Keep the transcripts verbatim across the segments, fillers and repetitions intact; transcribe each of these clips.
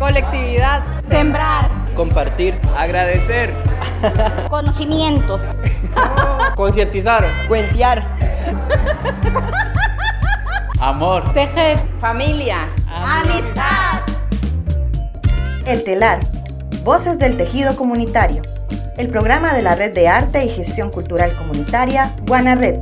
colectividad, sembrar, compartir, agradecer, conocimiento, concientizar, cuentear, amor, tejer, familia, amistad. El Telar, Voces del Tejido Comunitario, el programa de la Red de Arte y Gestión Cultural Comunitaria, WANARED.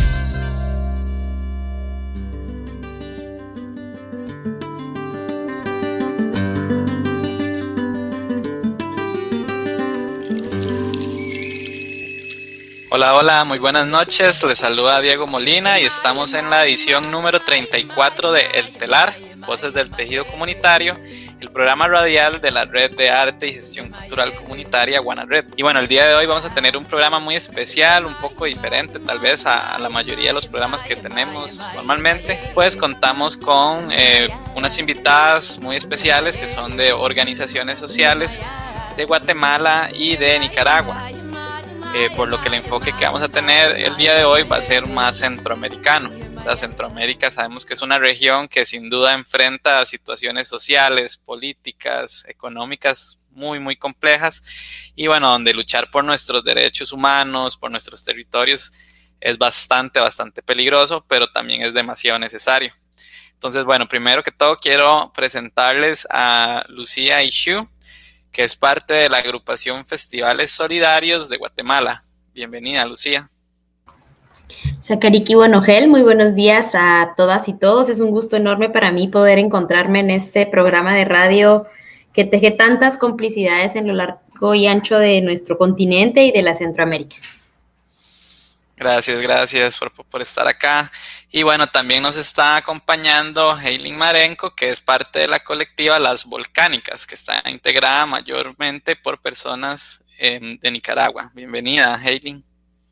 Hola, hola, muy buenas noches, les saluda Diego Molina y estamos en la edición número treinta y cuatro de El Telar, Voces del Tejido Comunitario, el programa radial de la Red de Arte y Gestión Cultural Comunitaria WANARED. Y bueno, el día de hoy vamos a tener un programa muy especial, un poco diferente tal vez a, a la mayoría de los programas que tenemos normalmente. Pues contamos con eh, unas invitadas muy especiales que son de organizaciones sociales de Guatemala y de Nicaragua. Eh, por lo que el enfoque que vamos a tener el día de hoy va a ser más centroamericano. La Centroamérica sabemos que es una región que sin duda enfrenta situaciones sociales, políticas, económicas muy muy complejas y bueno, donde luchar por nuestros derechos humanos, por nuestros territorios es bastante bastante peligroso, pero también es demasiado necesario. Entonces bueno, primero que todo quiero presentarles a Lucía Ishu, que es parte de la agrupación Festivales Solidarios de Guatemala. Bienvenida, Lucía. Sakariki Bonogel, muy buenos días a todas y todos. Es un gusto enorme para mí poder encontrarme en este programa de radio que teje tantas complicidades en lo largo y ancho de nuestro continente y de la Centroamérica. Gracias, gracias por, por estar acá. Y bueno, también nos está acompañando Heilin Marenco, que es parte de la colectiva Las Volcánicas, que está integrada mayormente por personas eh, de Nicaragua. Bienvenida, Heilin.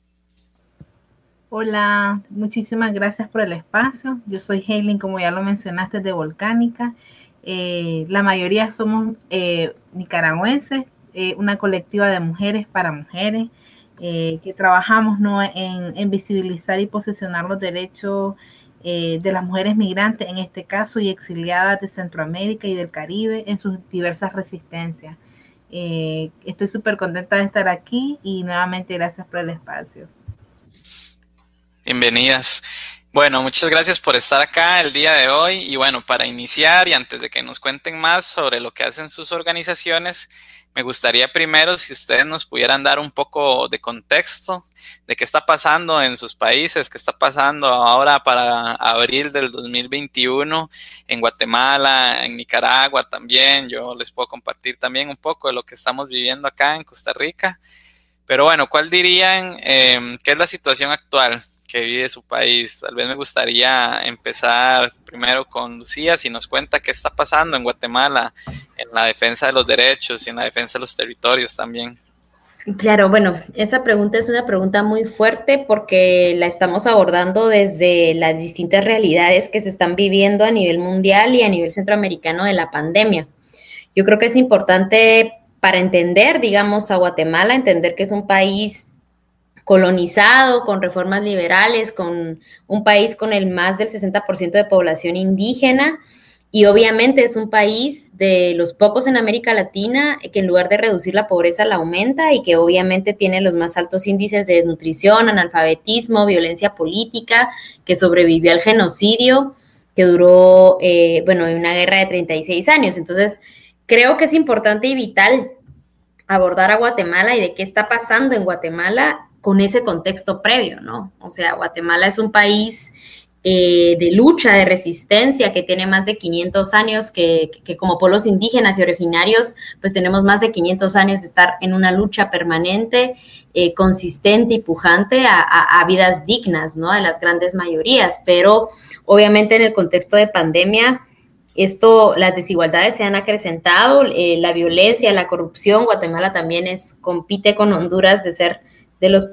Hola, muchísimas gracias por el espacio. Yo soy Heilin, como ya lo mencionaste, de Volcánica. Eh, la mayoría somos eh, nicaragüenses, eh, una colectiva de mujeres para mujeres. Eh, que trabajamos ¿no? en, en visibilizar y posicionar los derechos eh, de las mujeres migrantes, en este caso, y exiliadas de Centroamérica y del Caribe en sus diversas resistencias. Eh, estoy súper contenta de estar aquí y nuevamente gracias por el espacio. Bienvenidas. Bueno, muchas gracias por estar acá el día de hoy y bueno, para iniciar y antes de que nos cuenten más sobre lo que hacen sus organizaciones, me gustaría primero si ustedes nos pudieran dar un poco de contexto de qué está pasando en sus países, qué está pasando ahora para abril del dos mil veintiuno en Guatemala, en Nicaragua también. Yo les puedo compartir también un poco de lo que estamos viviendo acá en Costa Rica. Pero bueno, ¿cuál dirían eh, qué es la situación actual que vive su país? Tal vez me gustaría empezar primero con Lucía, si nos cuenta qué está pasando en Guatemala en la defensa de los derechos y en la defensa de los territorios también. Claro, bueno, esa pregunta es una pregunta muy fuerte porque la estamos abordando desde las distintas realidades que se están viviendo a nivel mundial y a nivel centroamericano de la pandemia. Yo creo que es importante para entender, digamos, a Guatemala, entender que es un país colonizado, con reformas liberales, con un país con el más del sesenta por ciento de población indígena y obviamente es un país de los pocos en América Latina que en lugar de reducir la pobreza la aumenta y que obviamente tiene los más altos índices de desnutrición, analfabetismo, violencia política, que sobrevivió al genocidio, que duró, eh, bueno, una guerra de treinta y seis años. Entonces, creo que es importante y vital abordar a Guatemala y de qué está pasando en Guatemala con ese contexto previo, ¿no? O sea, Guatemala es un país eh, de lucha, de resistencia, que tiene más de quinientos años, que, que como pueblos indígenas y originarios, pues tenemos más de quinientos años de estar en una lucha permanente, eh, consistente y pujante a, a, a vidas dignas, ¿no? De las grandes mayorías, pero obviamente en el contexto de pandemia, esto, las desigualdades se han acrecentado, eh, la violencia, la corrupción. Guatemala también es, compite con Honduras de ser de los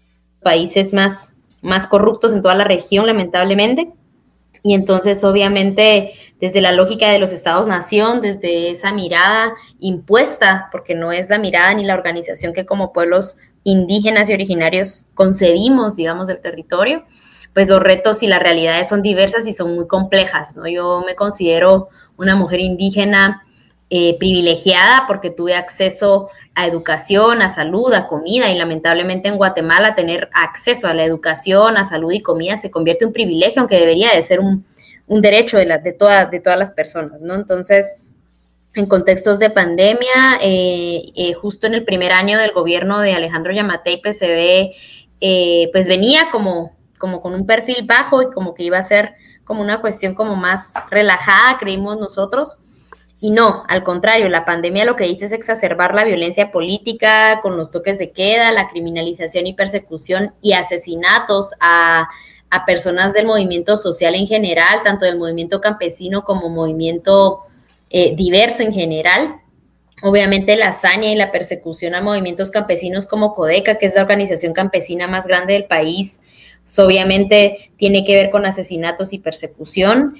países más, más corruptos en toda la región, lamentablemente. Y entonces, obviamente, desde la lógica de los estados-nación, desde esa mirada impuesta, porque no es la mirada ni la organización que como pueblos indígenas y originarios concebimos, digamos, del territorio, pues los retos y las realidades son diversas y son muy complejas, ¿no? Yo me considero una mujer indígena eh, privilegiada porque tuve acceso a educación, a salud, a comida, y lamentablemente en Guatemala tener acceso a la educación, a salud y comida se convierte en un privilegio, aunque debería de ser un, un derecho de, la, de, toda, de todas las personas, ¿no? Entonces, en contextos de pandemia, eh, eh, justo en el primer año del gobierno de Alejandro Yamatei, P C B, eh, pues venía como, como con un perfil bajo y como que iba a ser como una cuestión como más relajada, creímos nosotros, y no, al contrario, la pandemia lo que hizo es exacerbar la violencia política con los toques de queda, la criminalización y persecución y asesinatos a, a personas del movimiento social en general, tanto del movimiento campesino como movimiento eh, diverso en general. Obviamente la hazaña y la persecución a movimientos campesinos como CODECA, que es la organización campesina más grande del país, pues obviamente tiene que ver con asesinatos y persecución.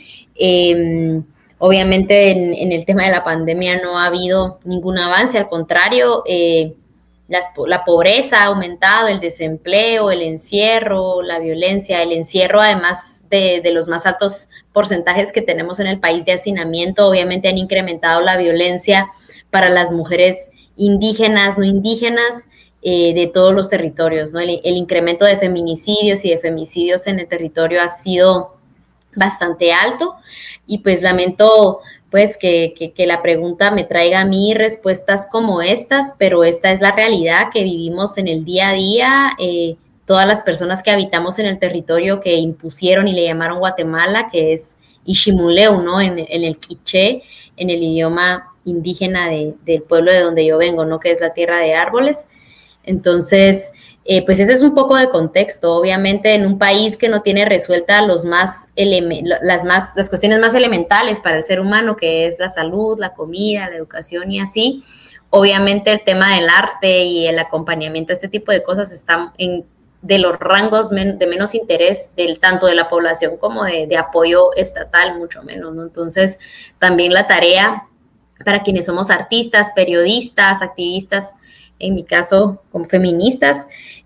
Eh, obviamente en, en el tema de la pandemia no ha habido ningún avance, al contrario, eh, las, la pobreza ha aumentado, el desempleo, el encierro, la violencia, el encierro además de, de los más altos porcentajes que tenemos en el país de hacinamiento, obviamente han incrementado la violencia para las mujeres indígenas, no indígenas, eh, de todos los territorios, ¿no? El, el incremento de feminicidios y de femicidios en el territorio ha sido bastante alto, y pues lamento pues que, que, que la pregunta me traiga a mí respuestas como estas, pero esta es la realidad que vivimos en el día a día. Eh, todas las personas que habitamos en el territorio que impusieron y le llamaron Guatemala, que es Iximuleu, ¿no? En, en el quiché, en el idioma indígena de, del pueblo de donde yo vengo, ¿no? Que es la tierra de árboles. Entonces, eh, pues ese es un poco de contexto. Obviamente, en un país que no tiene resuelta los más eleme- las, más, las cuestiones más elementales para el ser humano, que es la salud, la comida, la educación y así, obviamente el tema del arte y el acompañamiento, este tipo de cosas están en de los rangos men- de menos interés del tanto de la población como de, de apoyo estatal, mucho menos, ¿no? Entonces, también la tarea para quienes somos artistas, periodistas, activistas, en mi caso, como feministas,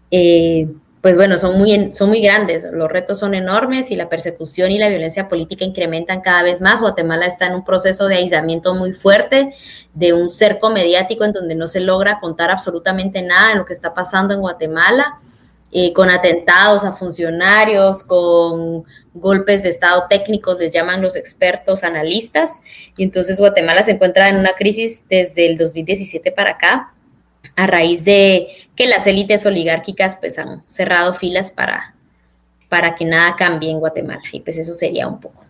eh, pues bueno, son muy, son muy grandes, los retos son enormes y la persecución y la violencia política incrementan cada vez más. Guatemala está en un proceso de aislamiento muy fuerte, de un cerco mediático en donde no se logra contar absolutamente nada de lo que está pasando en Guatemala, eh, con atentados a funcionarios, con golpes de estado técnicos, les llaman los expertos analistas, y entonces Guatemala se encuentra en una crisis desde el dos mil diecisiete para acá, a raíz de que las élites oligárquicas pues han cerrado filas para, para que nada cambie en Guatemala, y pues eso sería un poco.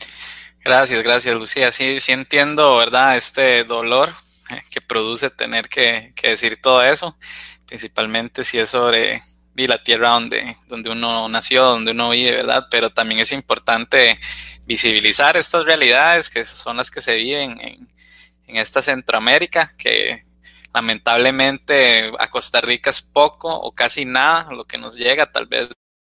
Gracias, gracias Lucía, sí, sí entiendo, ¿verdad? Este dolor que produce tener que, que decir todo eso, principalmente si es sobre y la tierra donde, donde uno nació, donde uno vive, ¿verdad? Pero también es importante visibilizar estas realidades que son las que se viven en, en esta Centroamérica, que lamentablemente a Costa Rica es poco o casi nada lo que nos llega tal vez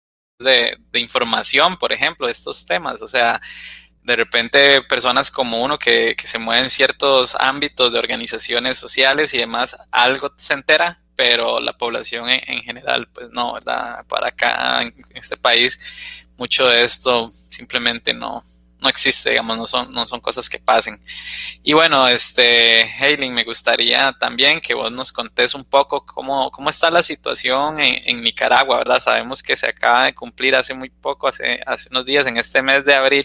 de, de información, por ejemplo, de estos temas. O sea, de repente personas como uno que, que se mueve en ciertos ámbitos de organizaciones sociales y demás, algo se entera, pero la población en, en general, pues no, ¿verdad? Para acá, en este país, mucho de esto simplemente no, no existe, digamos, no son, no son cosas que pasen. Y bueno, este, Haylin, me gustaría también que vos nos contés un poco cómo, cómo está la situación en, en Nicaragua, ¿verdad? Sabemos que se acaba de cumplir hace muy poco, hace, hace unos días, en este mes de abril,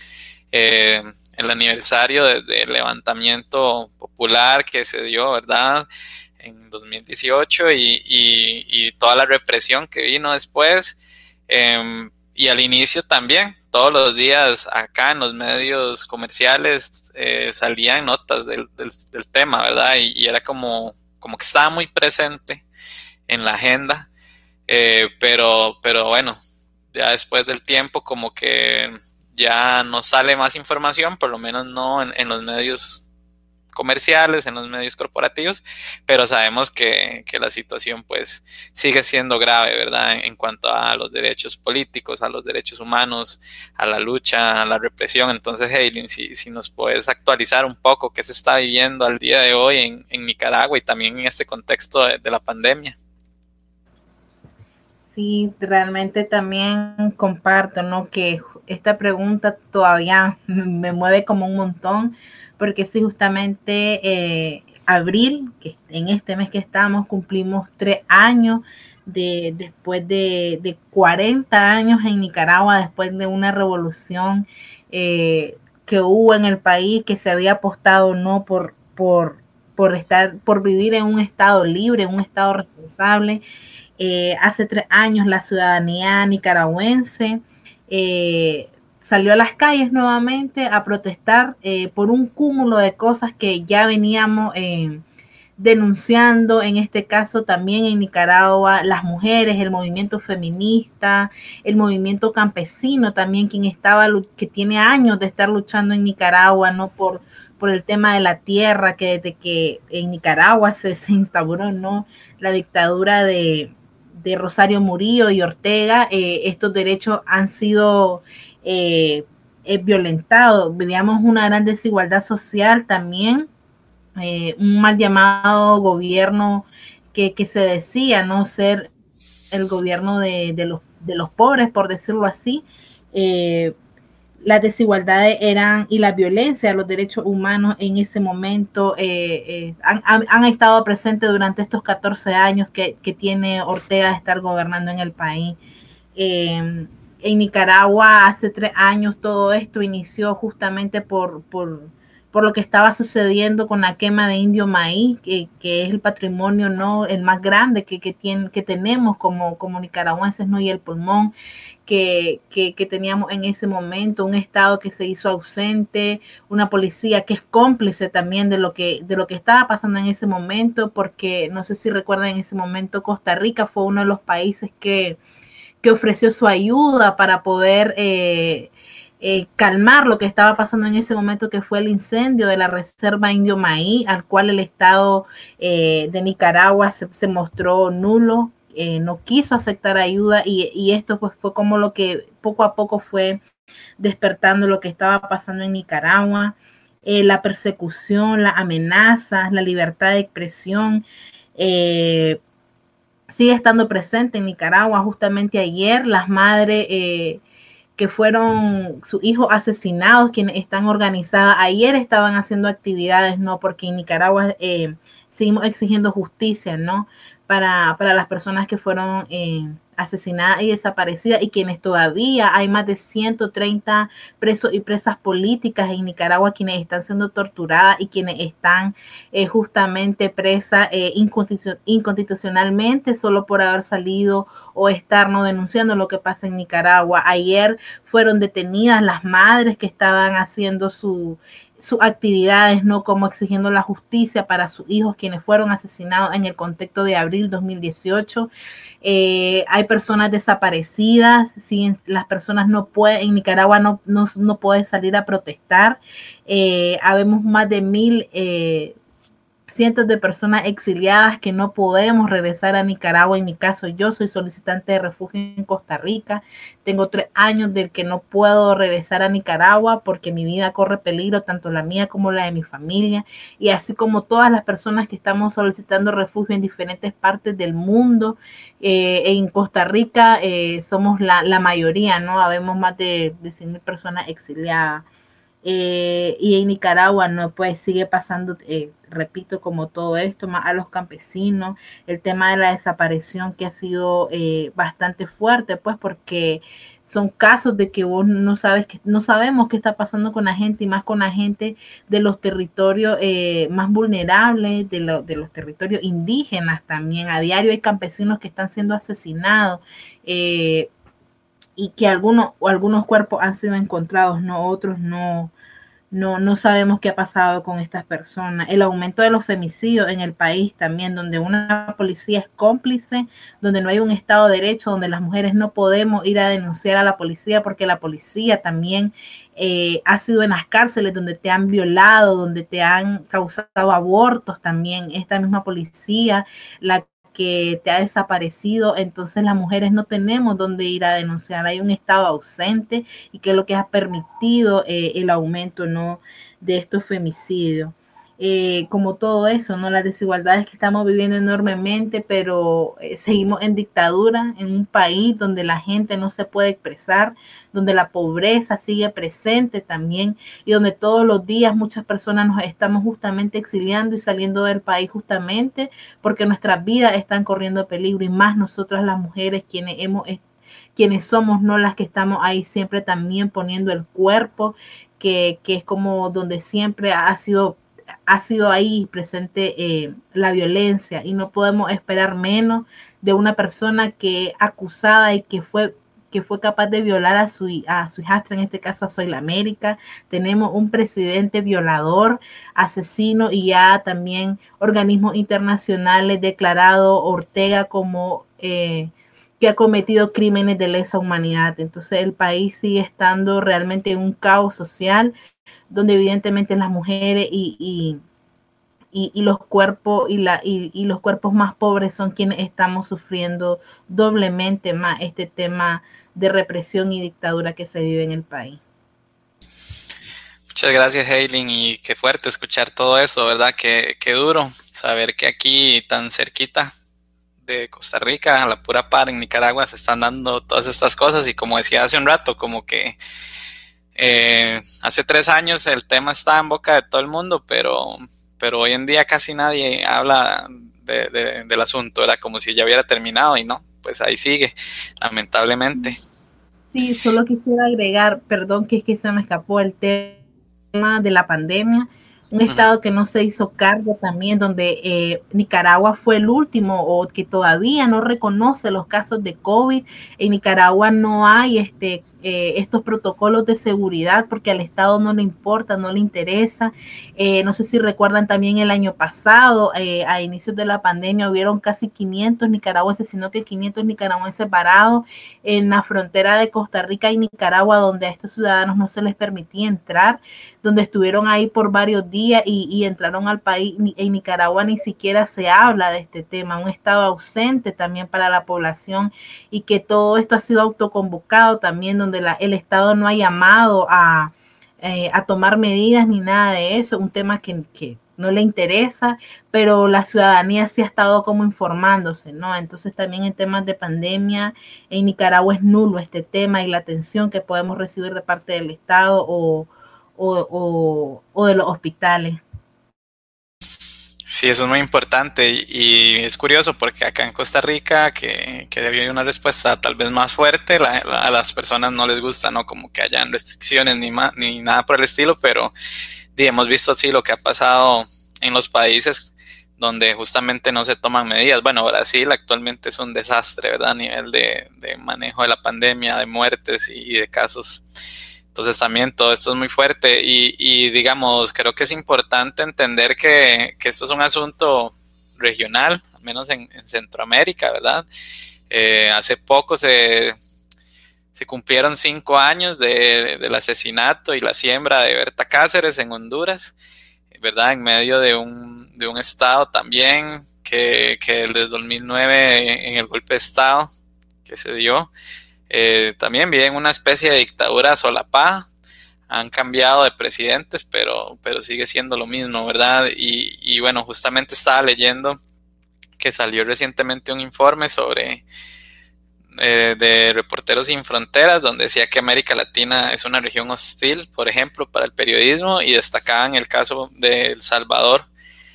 eh, el aniversario del de levantamiento popular que se dio, ¿verdad?, en dos mil dieciocho, y, y, y toda la represión que vino después, eh, y al inicio también, todos los días acá en los medios comerciales eh, salían notas del, del, del tema, ¿verdad? Y, y era como, como que estaba muy presente en la agenda, eh, pero, pero bueno, ya después del tiempo como que ya no sale más información, por lo menos no en, en los medios comerciales, en los medios corporativos, pero sabemos que, que la situación pues sigue siendo grave, ¿verdad? En, en cuanto a los derechos políticos, a los derechos humanos, a la lucha, a la represión. Entonces, Haylin, si, si nos puedes actualizar un poco qué se está viviendo al día de hoy en, en Nicaragua y también en este contexto de, de la pandemia. Sí, realmente también comparto, ¿no?, que esta pregunta todavía me mueve como un montón, porque sí, justamente eh, abril, que en este mes que estamos, cumplimos tres años de, después de, de cuarenta años en Nicaragua, después de una revolución eh, que hubo en el país, que se había apostado no por, por, por, estar, por vivir en un estado libre, en un estado responsable. Eh, hace tres años la ciudadanía nicaragüense eh, salió a las calles nuevamente a protestar eh, por un cúmulo de cosas que ya veníamos eh, denunciando, en este caso también en Nicaragua, las mujeres, el movimiento feminista, el movimiento campesino también, quien estaba, que tiene años de estar luchando en Nicaragua, ¿no? Por, por el tema de la tierra, que desde que en Nicaragua se, se instauró, ¿no? La dictadura de, de Rosario Murillo y Ortega, eh, estos derechos han sido eh, eh, violentados. Vivíamos una gran desigualdad social también. Eh, un mal llamado gobierno que, que se decía no ser el gobierno de, de, los, de los pobres, por decirlo así. Eh, las desigualdades eran y la violencia, los derechos humanos en ese momento eh, eh, han, han, han estado presentes durante estos catorce años que, que tiene Ortega de estar gobernando en el país. Eh, en Nicaragua hace tres años todo esto inició justamente por... por por lo que estaba sucediendo con la quema de indio maíz, que, que es el patrimonio no el más grande que, que, tiene, que tenemos como, como nicaragüenses, ¿no? Y el pulmón que, que, que teníamos en ese momento, un Estado que se hizo ausente, una policía que es cómplice también de lo que, de lo que estaba pasando en ese momento, porque no sé si recuerdan, en ese momento Costa Rica fue uno de los países que, que ofreció su ayuda para poder... Eh, Eh, calmar lo que estaba pasando en ese momento, que fue el incendio de la reserva Indio Maíz, al cual el Estado eh, de Nicaragua se, se mostró nulo, eh, no quiso aceptar ayuda y, y esto pues fue como lo que poco a poco fue despertando lo que estaba pasando en Nicaragua, eh, la persecución, las amenazas, la libertad de expresión, eh, sigue estando presente en Nicaragua. Justamente ayer las madres eh, que fueron sus hijos asesinados, quienes están organizadas, ayer estaban haciendo actividades, ¿no? Porque en Nicaragua eh, seguimos exigiendo justicia, ¿no? Para, para las personas que fueron eh, asesinadas y desaparecidas, y quienes todavía hay más de ciento treinta presos y presas políticas en Nicaragua, quienes están siendo torturadas y quienes están eh, justamente presas eh, inconstitucionalmente solo por haber salido o estar no denunciando lo que pasa en Nicaragua. Ayer fueron detenidas las madres que estaban haciendo su sus actividades, ¿no? Como exigiendo la justicia para sus hijos, quienes fueron asesinados en el contexto de abril dos mil dieciocho. Eh, hay personas desaparecidas, ¿sí? Las personas no pueden, en Nicaragua no, no, no pueden salir a protestar. Eh, habemos más de mil eh, cientos de personas exiliadas que no podemos regresar a Nicaragua. En mi caso, yo soy solicitante de refugio en Costa Rica. Tengo tres años del que no puedo regresar a Nicaragua porque mi vida corre peligro, tanto la mía como la de mi familia. Y así como todas las personas que estamos solicitando refugio en diferentes partes del mundo, eh, en Costa Rica eh, somos la, la mayoría, ¿no? Habemos más de, de cien mil personas exiliadas. Eh, y en Nicaragua no, pues sigue pasando, eh, repito, como todo esto, más a los campesinos, el tema de la desaparición que ha sido eh, bastante fuerte, pues porque son casos de que vos no sabes, que no sabemos qué está pasando con la gente, y más con la gente de los territorios eh, más vulnerables, de, lo, de los territorios indígenas también. A diario hay campesinos que están siendo asesinados, eh, y que algunos o algunos cuerpos han sido encontrados, no otros no, no, no sabemos qué ha pasado con estas personas. El aumento de los femicidios en el país también, donde una policía es cómplice, donde no hay un Estado de Derecho, donde las mujeres no podemos ir a denunciar a la policía porque la policía también eh, ha sido en las cárceles donde te han violado, donde te han causado abortos también. Esta misma policía, la que te ha desaparecido, entonces las mujeres no tenemos dónde ir a denunciar. Hay un Estado ausente, y que es lo que ha permitido eh, el aumento, ¿no?, de estos femicidios. eh, como todo eso, ¿no? Las desigualdades que estamos viviendo enormemente, pero eh, seguimos en dictadura, en un país donde la gente no se puede expresar, donde la pobreza sigue presente también y donde todos los días muchas personas nos estamos justamente exiliando y saliendo del país justamente porque nuestras vidas están corriendo peligro y más nosotras las mujeres quienes hemos quienes somos, no las que estamos ahí siempre también poniendo el cuerpo, que, que es como donde siempre ha sido ha sido ahí presente eh, la violencia y no podemos esperar menos de una persona que es acusada y que fue que fue capaz de violar a su, a su hijastra, en este caso a Zoila América. Tenemos un presidente violador, asesino y ya también organismos internacionales declarado Ortega como eh, que ha cometido crímenes de lesa humanidad. Entonces el país sigue estando realmente en un caos social donde evidentemente las mujeres y, y, y, y los cuerpos y, la, y, y los cuerpos más pobres son quienes estamos sufriendo doblemente más este tema de represión y dictadura que se vive en el país. Muchas gracias, Haylin, y qué fuerte escuchar todo eso, ¿verdad? Qué, qué duro saber que aquí tan cerquita de Costa Rica, a la pura par en Nicaragua, se están dando todas estas cosas y como decía hace un rato, como que Eh, hace tres años el tema estaba en boca de todo el mundo, pero, pero hoy en día casi nadie habla de, de, del asunto, era como si ya hubiera terminado y no, pues ahí sigue, lamentablemente. Sí, solo quisiera agregar, perdón que es que se me escapó el tema de la pandemia, un estado que no se hizo cargo también, donde eh, Nicaragua fue el último o que todavía no reconoce los casos de COVID. En Nicaragua no hay este, eh, estos protocolos de seguridad porque al Estado no le importa, no le interesa. Eh, no sé si recuerdan también el año pasado, eh, a inicios de la pandemia, hubieron casi quinientos nicaragüenses, sino que quinientos nicaragüenses varados en la frontera de Costa Rica y Nicaragua, donde a estos ciudadanos no se les permitía entrar, donde estuvieron ahí por varios días Y, y entraron al país. En Nicaragua ni siquiera se habla de este tema, un estado ausente también para la población y que todo esto ha sido autoconvocado también, donde la, el Estado no ha llamado a, eh, a tomar medidas ni nada de eso, un tema que, que no le interesa, pero la ciudadanía sí ha estado como informándose, ¿no? Entonces también en temas de pandemia en Nicaragua es nulo este tema y la atención que podemos recibir de parte del Estado o O, o, o de los hospitales. Sí, eso es muy importante y, y es curioso porque acá en Costa Rica que, que había una respuesta tal vez más fuerte, la, la, a las personas no les gusta, ¿no? Como que hayan restricciones ni, ma, ni nada por el estilo, pero sí, hemos visto así lo que ha pasado en los países donde justamente no se toman medidas. Bueno, Brasil actualmente es un desastre, ¿verdad? A nivel de, de manejo de la pandemia, de muertes y de casos. Entonces también todo esto es muy fuerte y, y digamos, creo que es importante entender que, que esto es un asunto regional, al menos en, en Centroamérica, ¿verdad? Eh, hace poco se, se cumplieron cinco años de, del asesinato y la siembra de Berta Cáceres en Honduras, ¿verdad? En medio de un, de un estado también que, que desde dos mil nueve en el golpe de estado que se dio, Eh, también viven una especie de dictadura solapada, han cambiado de presidentes, pero, pero sigue siendo lo mismo, ¿verdad? Y, y bueno, justamente estaba leyendo que salió recientemente un informe sobre eh, de Reporteros Sin Fronteras, donde decía que América Latina es una región hostil, por ejemplo, para el periodismo, y destacaban el caso de El Salvador,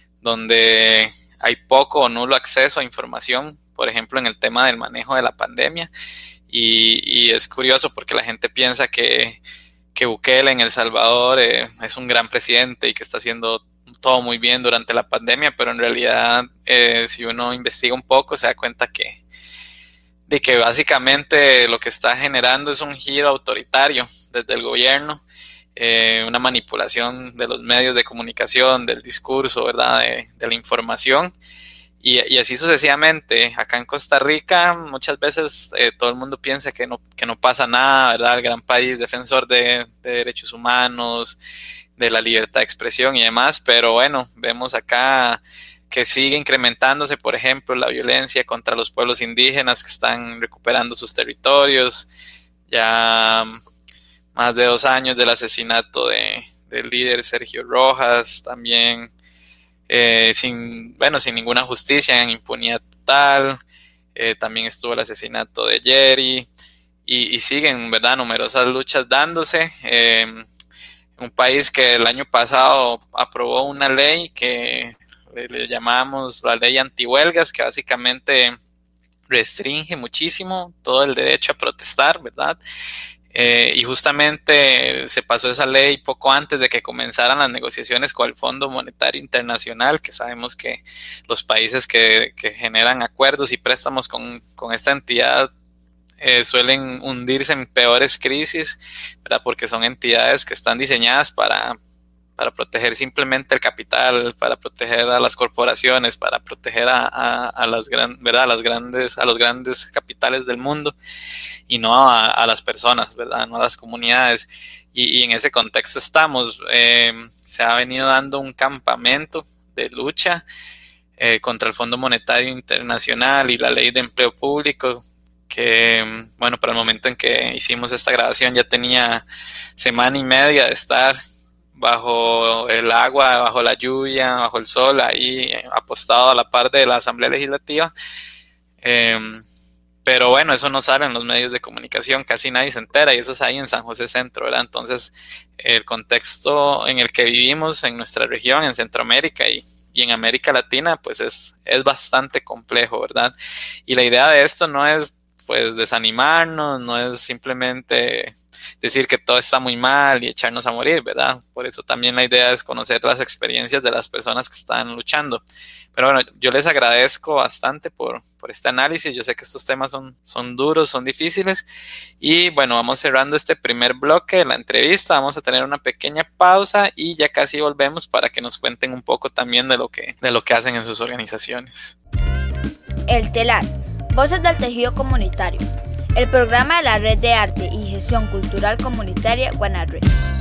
donde hay poco o nulo acceso a información, por ejemplo, en el tema del manejo de la pandemia. Y, y es curioso porque la gente piensa que, que Bukele en El Salvador eh, es un gran presidente y que está haciendo todo muy bien durante la pandemia, pero en realidad eh, si uno investiga un poco se da cuenta que, de que básicamente lo que está generando es un giro autoritario desde el gobierno, eh, una manipulación de los medios de comunicación, del discurso, ¿verdad? De, de la información. Y, y así sucesivamente. Acá en Costa Rica muchas veces eh, todo el mundo piensa que no, que no pasa nada, ¿verdad? El gran país defensor de, de derechos humanos, de la libertad de expresión y demás, pero bueno, vemos acá que sigue incrementándose, por ejemplo, la violencia contra los pueblos indígenas que están recuperando sus territorios. Ya más de dos años del asesinato de, del líder Sergio Rojas, también eh, sin, bueno, sin ninguna justicia, en impunidad total. Eh, también estuvo el asesinato de Jerry y, y siguen, ¿verdad?, numerosas luchas dándose. Eh, un país que el año pasado aprobó una ley que le, le llamamos la ley antihuelgas, que básicamente restringe muchísimo todo el derecho a protestar, ¿verdad? Eh, y justamente se pasó esa ley poco antes de que comenzaran las negociaciones con el Fondo Monetario Internacional, que sabemos que los países que, que generan acuerdos y préstamos con, con esta entidad eh, suelen hundirse en peores crisis, ¿verdad? Porque son entidades que están diseñadas para, para proteger simplemente el capital, para proteger a las corporaciones, para proteger a, a, a las gran, ¿verdad? A las grandes, a los grandes capitales del mundo, y no a, a las personas, ¿verdad? No a las comunidades. Y, y en ese contexto estamos. Eh, se ha venido dando un campamento de lucha eh, contra el Fondo Monetario Internacional y la Ley de Empleo Público, que, bueno, para el momento en que hicimos esta grabación ya tenía semana y media de estar bajo el agua, bajo la lluvia, bajo el sol, ahí apostado a la par de la Asamblea Legislativa. Eh, pero bueno, eso no sale en los medios de comunicación, casi nadie se entera, y eso es ahí en San José Centro, ¿verdad? Entonces, el contexto en el que vivimos en nuestra región, en Centroamérica y, y en América Latina, pues es, es bastante complejo, ¿verdad? Y la idea de esto no es, pues, desanimarnos, no es simplemente decir que todo está muy mal y echarnos a morir, ¿verdad? Por eso también la idea es conocer las experiencias de las personas que están luchando. Pero bueno, yo les agradezco bastante por, por este análisis. Yo sé que estos temas son, son duros, son difíciles. Y bueno, vamos cerrando este primer bloque de la entrevista. Vamos a tener una pequeña pausa y ya casi volvemos para que nos cuenten un poco también de lo que, de lo que hacen en sus organizaciones. El Telar, Voces del Tejido Comunitario. El programa de la Red de Arte y Gestión Cultural Comunitaria Guanarre.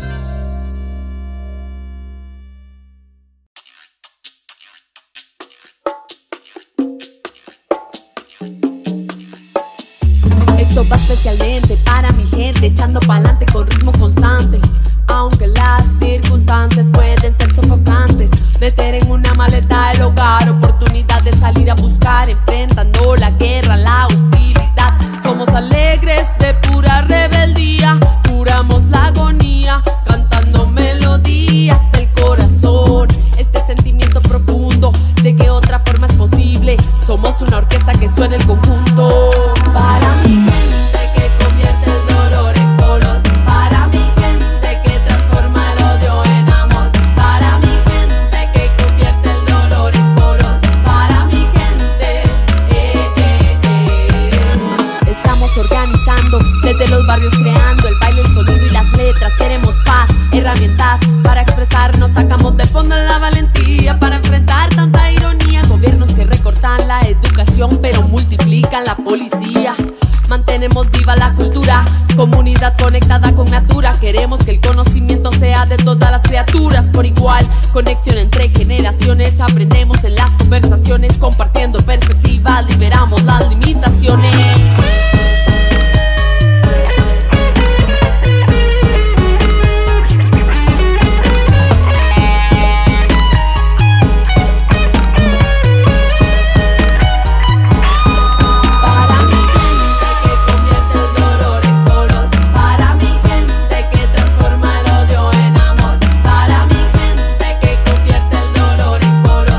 Esto va especialmente para mi gente, echando pa'lante con ritmo constante. Aunque las circunstancias pueden ser sofocantes, meter en una maleta el hogar, oportunidad de salir a buscar, enfrentando la guerra, la hostilidad. Somos alegres de pura rebeldía, curamos la agonía, cantando melodías del corazón. Este sentimiento profundo de que otra forma es posible, somos una orquesta que suena en conjunto. Para mi gente que convierte el dolor en color, para mi gente que transforma el odio en amor, para mi gente que convierte el dolor en color, para mi gente. Eh, eh, eh. Estamos organizando desde los barrios, creando el baile, el sonido y las letras. Queremos paz, herramientas para expresarnos, sacamos de fondo la valentía para enfrentar tanta ironía. Gobiernos que recortan la educación pero multiplican la policía. Mantenemos viva la cultura, comunidad conectada con natura. Queremos que el conocimiento sea de todas las criaturas por igual. Conexión entre generaciones, aprendemos en las conversaciones, compartiendo perspectivas, liberamos las limitaciones.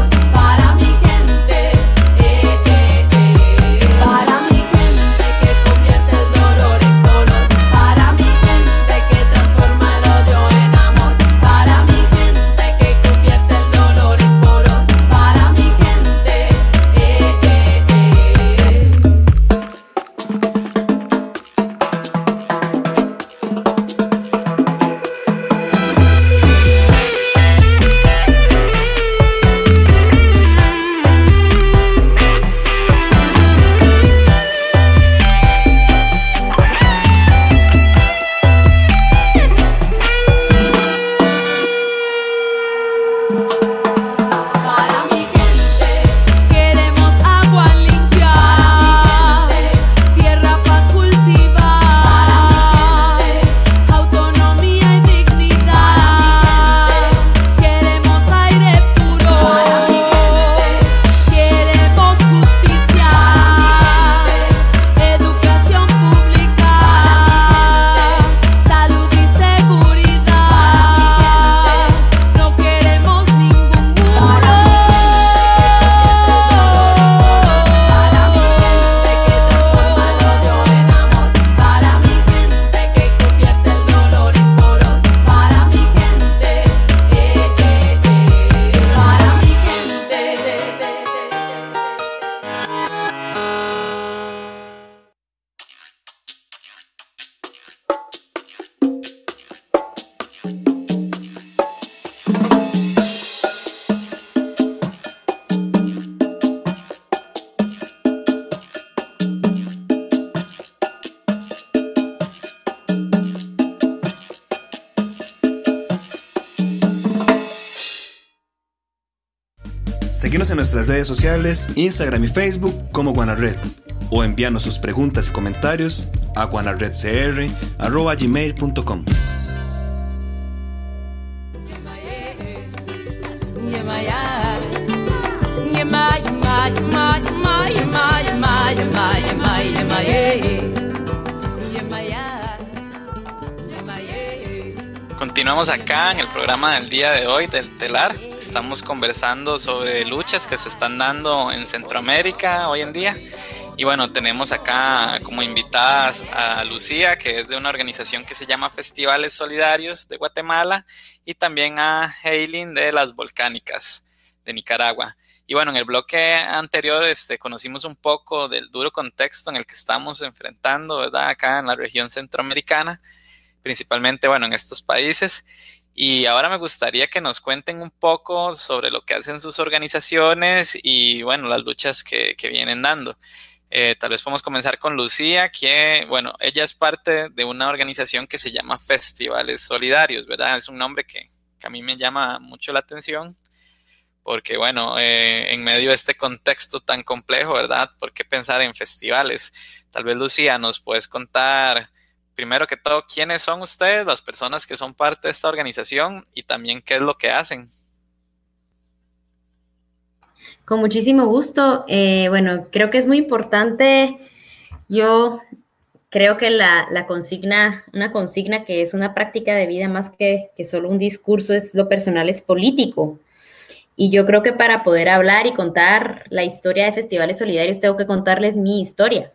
Que Seguinos en nuestras redes sociales, Instagram y Facebook como Guanarred, o envíanos sus preguntas y comentarios a guanarredcr arroba gmail punto com. Continuamos acá en el programa del día de hoy del Telar. Estamos conversando sobre luchas que se están dando en Centroamérica hoy en día. Y bueno, tenemos acá como invitadas a Lucía, que es de una organización que se llama Festivales Solidarios de Guatemala, y también a Heilin de Las Volcánicas de Nicaragua. Y bueno, en el bloque anterior este, conocimos un poco del duro contexto en el que estamos enfrentando, ¿verdad? Acá en la región centroamericana, principalmente, bueno, en estos países. Y ahora me gustaría que nos cuenten un poco sobre lo que hacen sus organizaciones y, bueno, las luchas que, que vienen dando. Eh, tal vez podemos comenzar con Lucía, que, bueno, ella es parte de una organización que se llama Festivales Solidarios, ¿verdad? Es un nombre que, que a mí me llama mucho la atención, porque, bueno, eh, en medio de este contexto tan complejo, ¿verdad? ¿Por qué pensar en festivales? Tal vez, Lucía, nos puedes contar, primero que todo, quiénes son ustedes, las personas que son parte de esta organización, y también qué es lo que hacen. Con muchísimo gusto. Eh, bueno, creo que es muy importante. Yo creo que la, la consigna, una consigna que es una práctica de vida más que, que solo un discurso, es lo personal es político. Y yo creo que para poder hablar y contar la historia de Festivales Solidarios, tengo que contarles mi historia.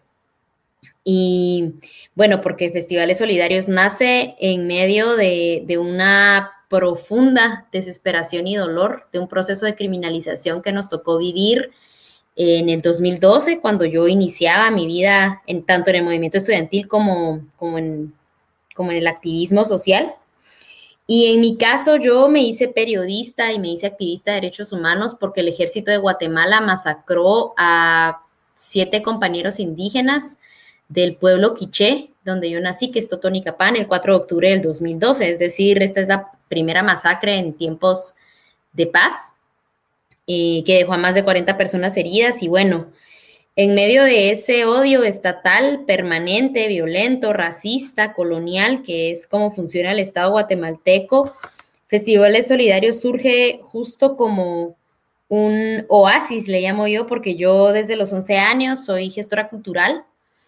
Y bueno, porque Festivales Solidarios nace en medio de, de una profunda desesperación y dolor, de un proceso de criminalización que nos tocó vivir en el dos mil doce, cuando yo iniciaba mi vida en, tanto en el movimiento estudiantil como, como, en, como en el activismo social. Y en mi caso, yo me hice periodista y me hice activista de derechos humanos porque el ejército de Guatemala masacró a siete compañeros indígenas del pueblo quiché, donde yo nací, que es Totonicapán, el cuatro de octubre del dos mil doce. Es decir, esta es la primera masacre en tiempos de paz, eh, que dejó a más de cuarenta personas heridas. Y bueno, en medio de ese odio estatal, permanente, violento, racista, colonial, que es cómo funciona el Estado guatemalteco, Festivales Solidarios surge justo como un oasis, le llamo yo, porque yo desde los once años soy gestora cultural.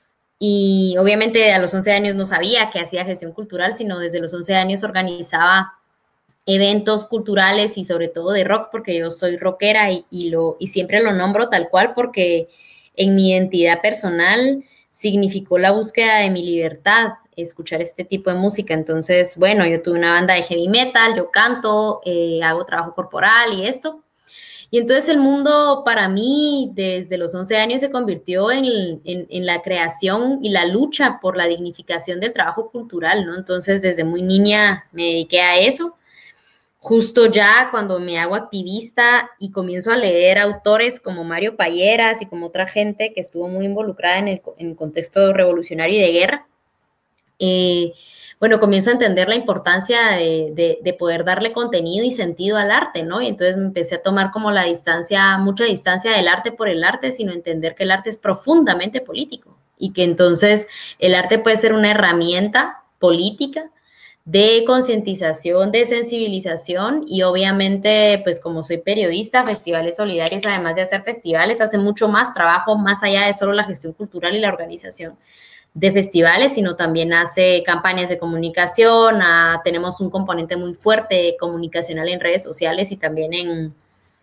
Y obviamente a los once años no sabía que hacía gestión cultural, sino desde los once años organizaba eventos culturales y sobre todo de rock, porque yo soy rockera y, y, lo, y siempre lo nombro tal cual porque en mi identidad personal significó la búsqueda de mi libertad, escuchar este tipo de música. Entonces, bueno, yo tuve una banda de heavy metal, yo canto, eh, hago trabajo corporal y esto. Y entonces el mundo para mí desde los once años se convirtió en, en, en la creación y la lucha por la dignificación del trabajo cultural, ¿no? Entonces desde muy niña me dediqué a eso. Justo ya cuando me hago activista y comienzo a leer autores como Mario Payeras y como otra gente que estuvo muy involucrada en el, en el contexto revolucionario y de guerra, eh, bueno, comienzo a entender la importancia de, de, de poder darle contenido y sentido al arte, ¿no? Y entonces me empecé a tomar como la distancia, mucha distancia del arte por el arte, sino entender que el arte es profundamente político y que entonces el arte puede ser una herramienta política de concientización, de sensibilización y obviamente, pues como soy periodista, Festivales Solidarios, además de hacer festivales, hace mucho más trabajo más allá de solo la gestión cultural y la organización de festivales, sino también hace campañas de comunicación, a, tenemos un componente muy fuerte comunicacional en redes sociales y también en,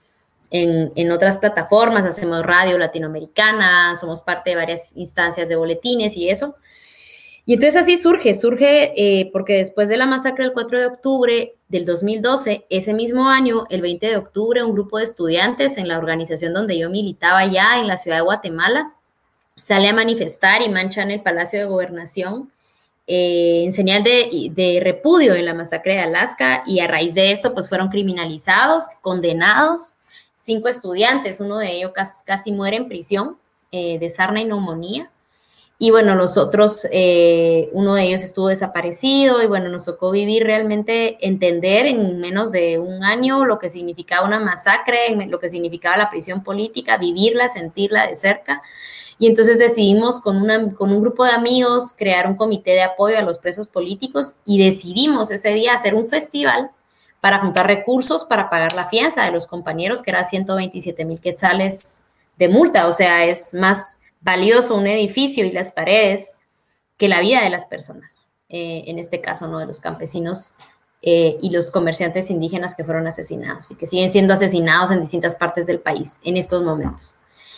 en, en otras plataformas, hacemos radio latinoamericana, somos parte de varias instancias de boletines y eso. Y entonces así surge, surge eh, porque después de la masacre del cuatro de octubre del dos mil doce, ese mismo año, el veinte de octubre, un grupo de estudiantes en la organización donde yo militaba ya en la ciudad de Guatemala, sale a manifestar y manchan el Palacio de Gobernación eh, en señal de, de repudio en la masacre de Alaska, y a raíz de eso pues fueron criminalizados, condenados, cinco estudiantes, uno de ellos casi, casi muere en prisión eh, de sarna y neumonía, Y bueno, los otros, eh, uno de ellos estuvo desaparecido y bueno, nos tocó vivir realmente, entender en menos de un año lo que significaba una masacre, lo que significaba la prisión política, vivirla, sentirla de cerca. Y entonces decidimos con, una, con un grupo de amigos crear un comité de apoyo a los presos políticos y decidimos ese día hacer un festival para juntar recursos para pagar la fianza de los compañeros, que era ciento veintisiete mil quetzales de multa, o sea, es más valioso un edificio y las paredes que la vida de las personas, eh, en este caso, ¿no? De los campesinos eh, y los comerciantes indígenas que fueron asesinados y que siguen siendo asesinados en distintas partes del país en estos momentos.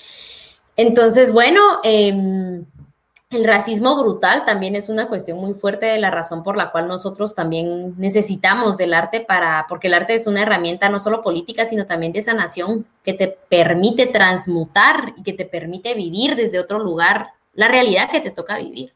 Entonces, bueno, eh, el racismo brutal también es una cuestión muy fuerte de la razón por la cual nosotros también necesitamos del arte para, porque el arte es una herramienta no solo política, sino también de sanación que te permite transmutar y que te permite vivir desde otro lugar la realidad que te toca vivir.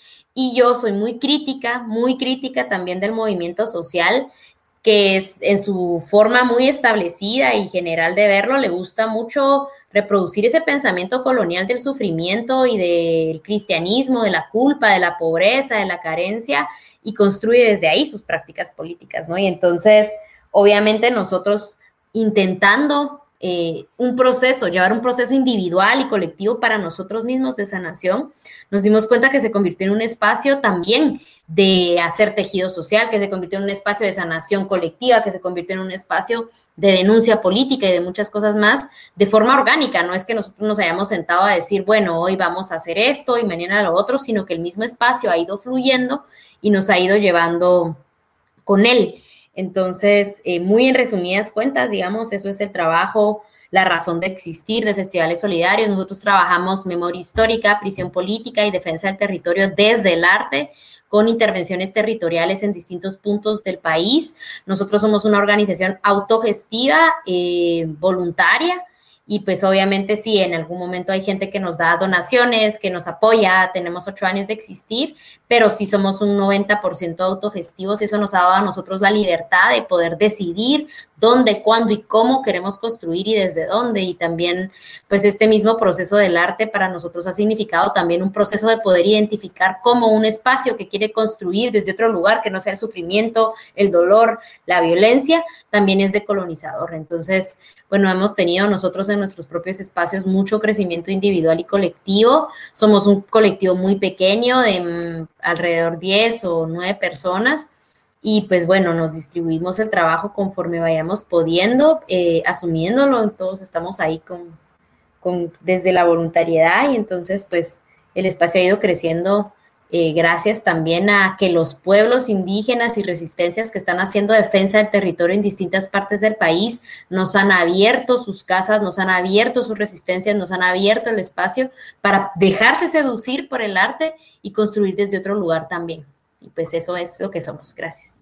Y yo soy muy crítica, muy crítica también del movimiento social, que es en su forma muy establecida y general de verlo, le gusta mucho reproducir ese pensamiento colonial del sufrimiento y del cristianismo, de la culpa, de la pobreza, de la carencia, y construye desde ahí sus prácticas políticas, ¿no? Y entonces, obviamente nosotros intentando eh, un proceso, llevar un proceso individual y colectivo para nosotros mismos de sanación, nos dimos cuenta que se convirtió en un espacio también de hacer tejido social, que se convirtió en un espacio de sanación colectiva, que se convirtió en un espacio de denuncia política y de muchas cosas más, de forma orgánica. No es que nosotros nos hayamos sentado a decir, bueno, hoy vamos a hacer esto y mañana lo otro, sino que el mismo espacio ha ido fluyendo y nos ha ido llevando con él. Entonces, eh, muy en resumidas cuentas, digamos, eso es el trabajo, la razón de existir de Festivales Solidarios. Nosotros trabajamos memoria histórica, prisión política y defensa del territorio desde el arte, con intervenciones territoriales en distintos puntos del país. Nosotros somos una organización autogestiva, eh, voluntaria, y pues obviamente sí, en algún momento hay gente que nos da donaciones, que nos apoya, tenemos ocho años de existir, pero sí somos un noventa por ciento autogestivos y eso nos ha dado a nosotros la libertad de poder decidir dónde, cuándo y cómo queremos construir y desde dónde. Y también pues este mismo proceso del arte para nosotros ha significado también un proceso de poder identificar cómo un espacio que quiere construir desde otro lugar que no sea el sufrimiento, el dolor, la violencia, también es decolonizador. Entonces, bueno, hemos tenido nosotros en nuestros propios espacios mucho crecimiento individual y colectivo. Somos un colectivo muy pequeño de um, alrededor diez o nueve personas y pues bueno, nos distribuimos el trabajo conforme vayamos pudiendo, eh, asumiéndolo. Todos estamos ahí con, con, desde la voluntariedad y entonces pues el espacio ha ido creciendo Eh, gracias también a que los pueblos indígenas y resistencias que están haciendo defensa del territorio en distintas partes del país nos han abierto sus casas, nos han abierto sus resistencias, nos han abierto el espacio para dejarse seducir por el arte y construir desde otro lugar también. Y pues eso es lo que somos. Gracias.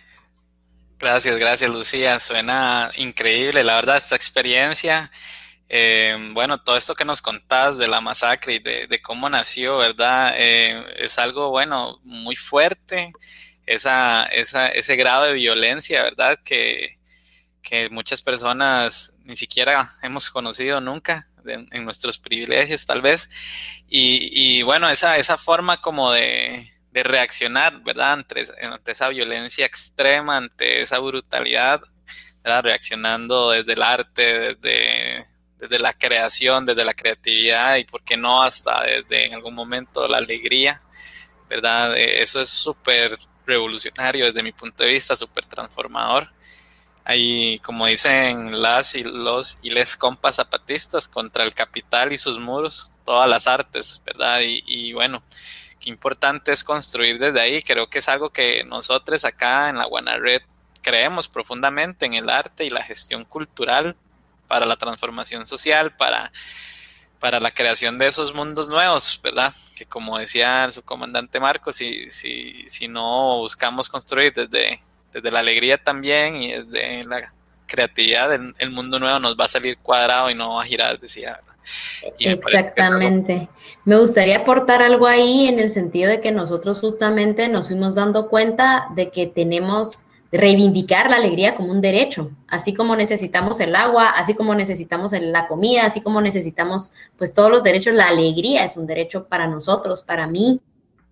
Gracias, gracias Lucía. Suena increíble, la verdad, esta experiencia. Eh, bueno, todo esto que nos contás de la masacre y de, de cómo nació, ¿verdad? Eh, es algo, bueno, muy fuerte, esa, esa, ese grado de violencia, ¿verdad? Que, que muchas personas ni siquiera hemos conocido nunca de, en nuestros privilegios, tal vez. Y, y bueno, esa, esa forma como de, de reaccionar, ¿verdad? Ante, ante esa violencia extrema, ante esa brutalidad, ¿verdad? Reaccionando desde el arte, desde... desde la creación, desde la creatividad y por qué no hasta desde en algún momento la alegría, ¿verdad? Eso es súper revolucionario desde mi punto de vista, súper transformador. Ahí, como dicen las y los y les compas zapatistas, contra el capital y sus muros, todas las artes, ¿verdad? Y, y bueno, qué importante es construir desde ahí. Creo que es algo que nosotros acá en la Guanared creemos profundamente en el arte y la gestión cultural para la transformación social, para, para la creación de esos mundos nuevos, ¿verdad? Que como decía su comandante Marcos, si, si, si no buscamos construir desde, desde la alegría también y desde la creatividad, el, el mundo nuevo nos va a salir cuadrado y no va a girar, decía. Y me Exactamente. Algo... Me gustaría aportar algo ahí en el sentido de que nosotros justamente nos fuimos dando cuenta de que tenemos reivindicar la alegría como un derecho, así como necesitamos el agua, así como necesitamos la comida, así como necesitamos pues todos los derechos, la alegría es un derecho para nosotros, para mí.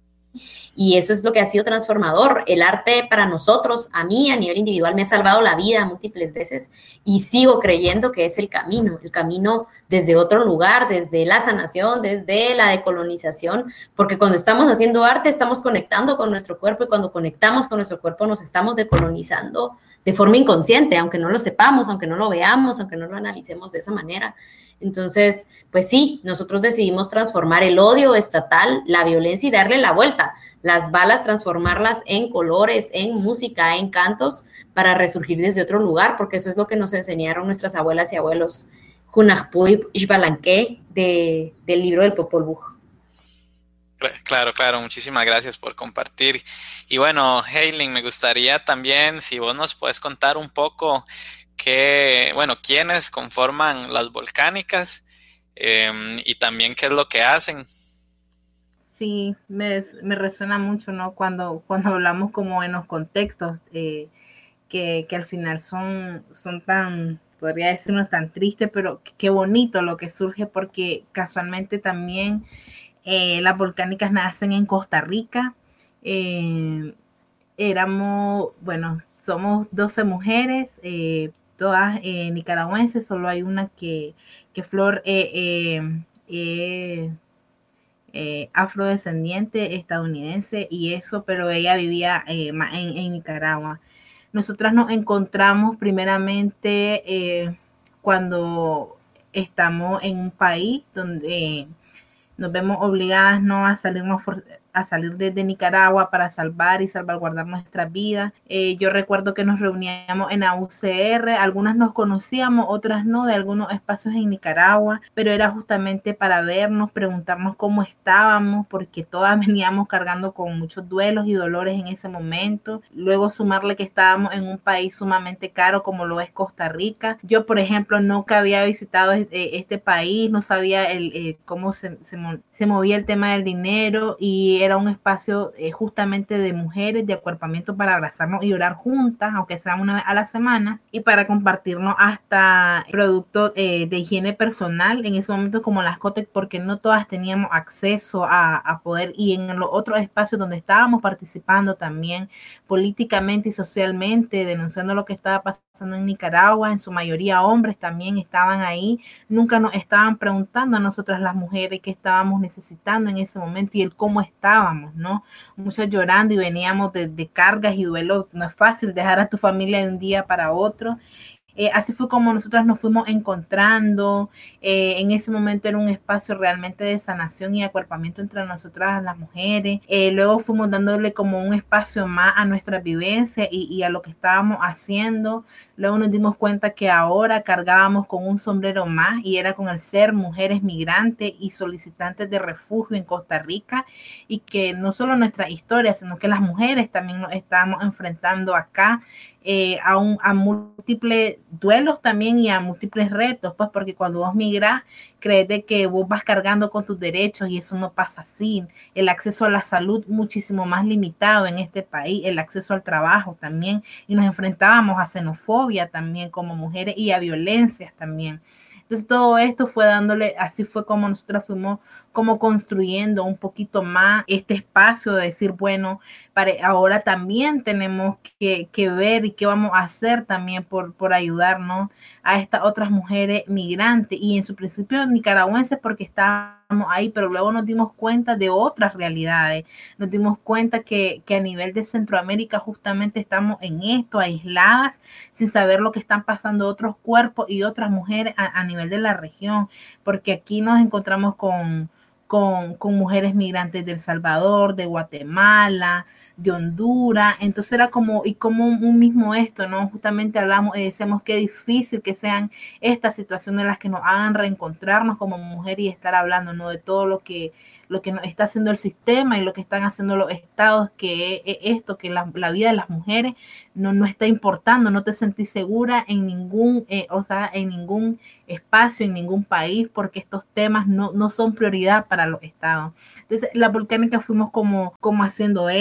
Y eso es lo que ha sido transformador. El arte para nosotros, a mí a nivel individual, me ha salvado la vida múltiples veces y sigo creyendo que es el camino, el camino desde otro lugar, desde la sanación, desde la decolonización, porque cuando estamos haciendo arte estamos conectando con nuestro cuerpo y cuando conectamos con nuestro cuerpo nos estamos decolonizando de forma inconsciente, aunque no lo sepamos, aunque no lo veamos, aunque no lo analicemos de esa manera. Entonces, pues sí, nosotros decidimos transformar el odio estatal, la violencia y darle la vuelta. Las balas, transformarlas en colores, en música, en cantos, para resurgir desde otro lugar, porque eso es lo que nos enseñaron nuestras abuelas y abuelos. Hunahpuy Ishbalanque, de, del libro del Popol Vuh. Claro, claro, muchísimas gracias por compartir. Y bueno, Haylin, me gustaría también, si vos nos puedes contar un poco que, bueno, quiénes conforman las volcánicas eh, y también qué es lo que hacen. Sí, me, me resuena mucho, ¿no? Cuando, cuando hablamos como en los contextos eh, que, que al final son, son tan, podría decirnos tan tristes, pero qué bonito lo que surge porque casualmente también eh, las volcánicas nacen en Costa Rica. Eh, éramos, bueno, somos doce mujeres, eh, todas eh, nicaragüenses, solo hay una que, que Flor eh, eh, eh, eh, afrodescendiente estadounidense y eso, pero ella vivía eh, en, en Nicaragua. Nosotras nos encontramos primeramente eh, cuando estamos en un país donde nos vemos obligadas no a salirnos for- a salir desde Nicaragua para salvar y salvaguardar nuestras vidas. Eh, yo recuerdo que nos reuníamos en la U C R, algunas nos conocíamos, otras no, de algunos espacios en Nicaragua, pero era justamente para vernos, preguntarnos cómo estábamos, porque todas veníamos cargando con muchos duelos y dolores en ese momento. Luego sumarle que estábamos en un país sumamente caro como lo es Costa Rica. Yo, por ejemplo, nunca había visitado este, este país, no sabía el, eh, cómo se, se, se movía el tema del dinero y era un espacio eh, justamente de mujeres, de acuerpamiento para abrazarnos y orar juntas, aunque sea una vez a la semana, y para compartirnos hasta productos eh, de higiene personal en ese momento como las Cotec, porque no todas teníamos acceso a, a poder, y en los otros espacios donde estábamos participando también políticamente y socialmente, denunciando lo que estaba pasando en Nicaragua, en su mayoría hombres también estaban ahí, nunca nos estaban preguntando a nosotras las mujeres qué estábamos necesitando en ese momento y el cómo estábamos, ¿no? Muchas llorando y veníamos de, de cargas y duelo. No es fácil dejar a tu familia de un día para otro. Eh, así fue como nosotras nos fuimos encontrando. Eh, en ese momento era un espacio realmente de sanación y acuerpamiento entre nosotras las mujeres. Eh, luego fuimos dándole como un espacio más a nuestra vivencia y, y a lo que estábamos haciendo. Luego nos dimos cuenta que ahora cargábamos con un sombrero más y era con el ser mujeres migrantes y solicitantes de refugio en Costa Rica, y que no solo nuestra historia, sino que las mujeres también nos estábamos enfrentando acá eh, a, un, a múltiples duelos también y a múltiples retos, pues porque cuando vos migrás, crees de que vos vas cargando con tus derechos y eso no pasa así. El acceso a la salud muchísimo más limitado en este país, el acceso al trabajo también, y nos enfrentábamos a xenofobia también como mujeres y a violencias también. Entonces todo esto fue dándole, así fue como nosotros fuimos como construyendo un poquito más este espacio de decir, bueno, para, ahora también tenemos que, que ver y qué vamos a hacer también por, por ayudarnos a estas otras mujeres migrantes y en su principio nicaragüenses porque estábamos ahí, pero luego nos dimos cuenta de otras realidades, nos dimos cuenta que, que a nivel de Centroamérica justamente estamos en esto, aisladas, sin saber lo que están pasando otros cuerpos y otras mujeres a, a nivel de la región, porque aquí nos encontramos con Con, con mujeres migrantes de El Salvador, de Guatemala, de Honduras, entonces era como, y como un, un mismo esto, ¿no? Justamente hablamos y decíamos qué difícil que sean estas situaciones las que nos hagan reencontrarnos como mujeres y estar hablando, ¿no? De todo lo que, lo que nos está haciendo el sistema y lo que están haciendo los estados, que es esto, que la, la vida de las mujeres no, no está importando, no te sentís segura en ningún, eh, o sea, en ningún espacio, en ningún país, porque estos temas no, no son prioridad para los estados. Entonces, la volcánica fuimos como, como haciendo eso,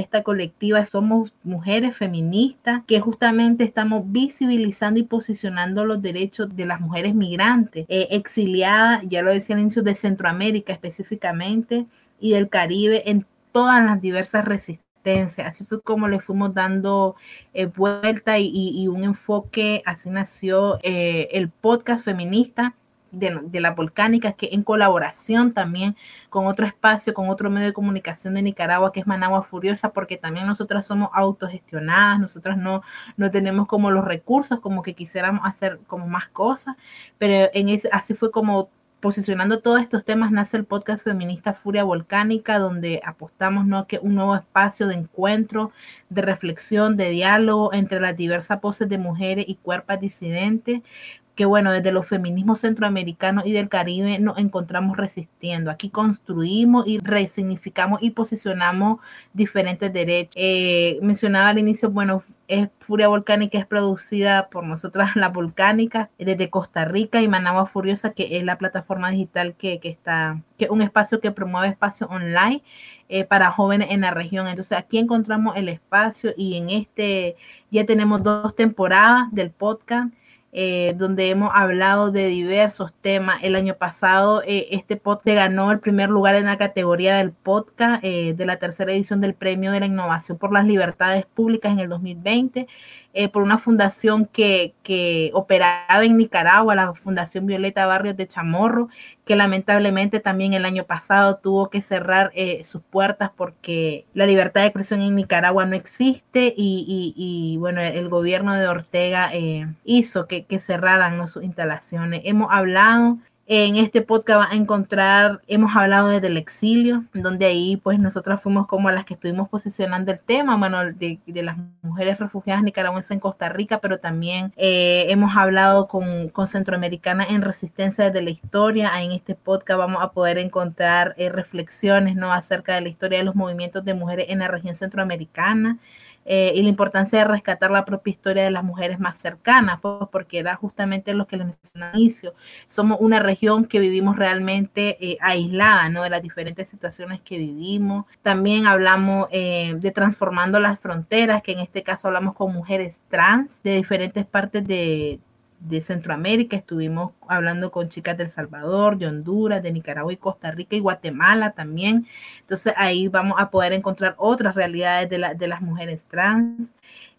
esta colectiva somos mujeres feministas que justamente estamos visibilizando y posicionando los derechos de las mujeres migrantes, eh, exiliadas, ya lo decía al inicio, de Centroamérica específicamente y del Caribe en todas las diversas resistencias. Así fue como le fuimos dando eh, vuelta y, y, y un enfoque, así nació eh, el podcast feminista de, de la Volcánica, que en colaboración también con otro espacio, con otro medio de comunicación de Nicaragua, que es Managua Furiosa, porque también nosotras somos autogestionadas, nosotras no, no tenemos como los recursos, como que quisiéramos hacer como más cosas, pero en ese, así fue como posicionando todos estos temas nace el podcast feminista Furia Volcánica, donde apostamos, ¿no?, que un nuevo espacio de encuentro, de reflexión, de diálogo entre las diversas voces de mujeres y cuerpos disidentes, que bueno, desde los feminismos centroamericanos y del Caribe nos encontramos resistiendo. Aquí construimos y resignificamos y posicionamos diferentes derechos. Eh, mencionaba al inicio, bueno, es Furia Volcánica es producida por nosotras, la Volcánica, desde Costa Rica, y Managua Furiosa, que es la plataforma digital que, que está, que es un espacio que promueve espacios online eh, para jóvenes en la región. Entonces aquí encontramos el espacio y en este ya tenemos dos temporadas del podcast, Eh, donde hemos hablado de diversos temas. El año pasado eh, este podcast ganó el primer lugar en la categoría del podcast eh, de la tercera edición del Premio de la Innovación por las Libertades Públicas en el dos mil veinte, eh, por una fundación que, que operaba en Nicaragua, la Fundación Violeta Barrios de Chamorro, que lamentablemente también el año pasado tuvo que cerrar eh, sus puertas porque la libertad de expresión en Nicaragua no existe y, y, y bueno, el gobierno de Ortega eh, hizo que, que cerraran, ¿no?, sus instalaciones. Hemos hablado en este podcast, va a encontrar, hemos hablado desde el exilio, donde ahí pues nosotras fuimos como las que estuvimos posicionando el tema, bueno, de, de las mujeres refugiadas nicaragüenses en Costa Rica, pero también eh, hemos hablado con, con centroamericanas en resistencia desde la historia. En este podcast vamos a poder encontrar eh, reflexiones, ¿no?, acerca de la historia de los movimientos de mujeres en la región centroamericana. Eh, y la importancia de rescatar la propia historia de las mujeres más cercanas, pues, porque era justamente lo que les mencioné al inicio. Somos una región que vivimos realmente eh, aislada, ¿no?, de las diferentes situaciones que vivimos. También hablamos eh, de transformando las fronteras, que en este caso hablamos con mujeres trans de diferentes partes de de Centroamérica. Estuvimos hablando con chicas de El Salvador, de Honduras, de Nicaragua y Costa Rica y Guatemala también. Entonces ahí vamos a poder encontrar otras realidades de, la, de las mujeres trans.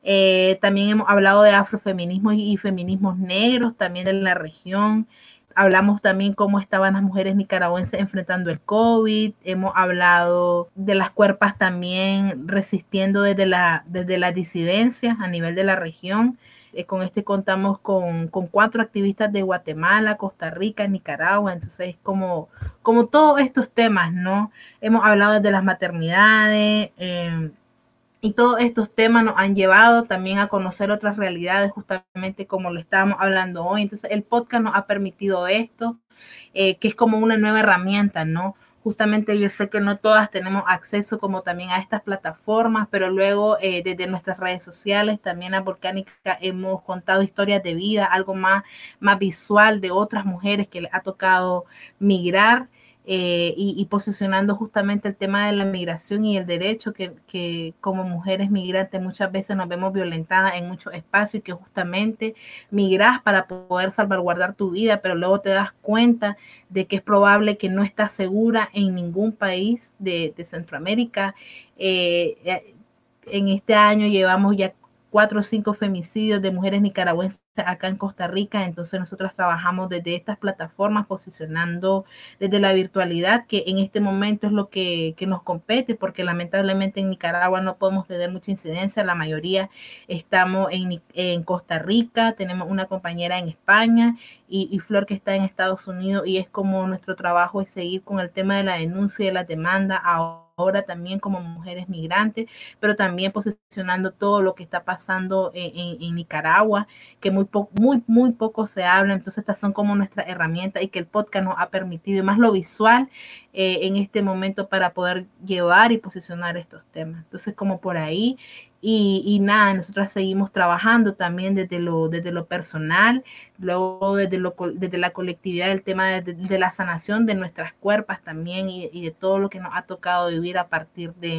Eh, también hemos hablado de afrofeminismos y, y feminismos negros también de la región. Hablamos también cómo estaban las mujeres nicaragüenses enfrentando el COVID. Hemos hablado de las cuerpas también resistiendo desde la, desde las disidencias a nivel de la región. Eh, con este contamos con, con cuatro activistas de Guatemala, Costa Rica, Nicaragua. Entonces, como, como todos estos temas, ¿no? Hemos hablado de las maternidades, eh, y todos estos temas nos han llevado también a conocer otras realidades, justamente como lo estábamos hablando hoy. Entonces, el podcast nos ha permitido esto, eh, que es como una nueva herramienta, ¿no? Justamente yo sé que no todas tenemos acceso como también a estas plataformas, pero luego eh, desde nuestras redes sociales, también a Volcánica hemos contado historias de vida, algo más, más visual de otras mujeres que les ha tocado migrar. Eh, y, y posicionando justamente el tema de la migración y el derecho que, que como mujeres migrantes muchas veces nos vemos violentadas en muchos espacios, y que justamente migras para poder salvaguardar tu vida, pero luego te das cuenta de que es probable que no estás segura en ningún país de, de Centroamérica. Eh, en este año llevamos ya cuatro o cinco femicidios de mujeres nicaragüenses acá en Costa Rica. Entonces nosotros trabajamos desde estas plataformas, posicionando desde la virtualidad, que en este momento es lo que, que nos compete, porque lamentablemente en Nicaragua no podemos tener mucha incidencia. La mayoría estamos en, en Costa Rica, tenemos una compañera en España y, y Flor que está en Estados Unidos, y es como nuestro trabajo es seguir con el tema de la denuncia y de la demanda ahora. ahora también como mujeres migrantes, pero también posicionando todo lo que está pasando en, en, en Nicaragua, que muy, po muy, muy poco se habla. Entonces estas son como nuestras herramientas, y que el podcast nos ha permitido, y más lo visual eh, en este momento, para poder llevar y posicionar estos temas. Entonces como por ahí. Y, y nada, nosotras seguimos trabajando también desde lo, desde lo personal, luego desde, lo, desde la colectividad, el tema de, de la sanación de nuestras cuerpos también, y, y de todo lo que nos ha tocado vivir a partir de,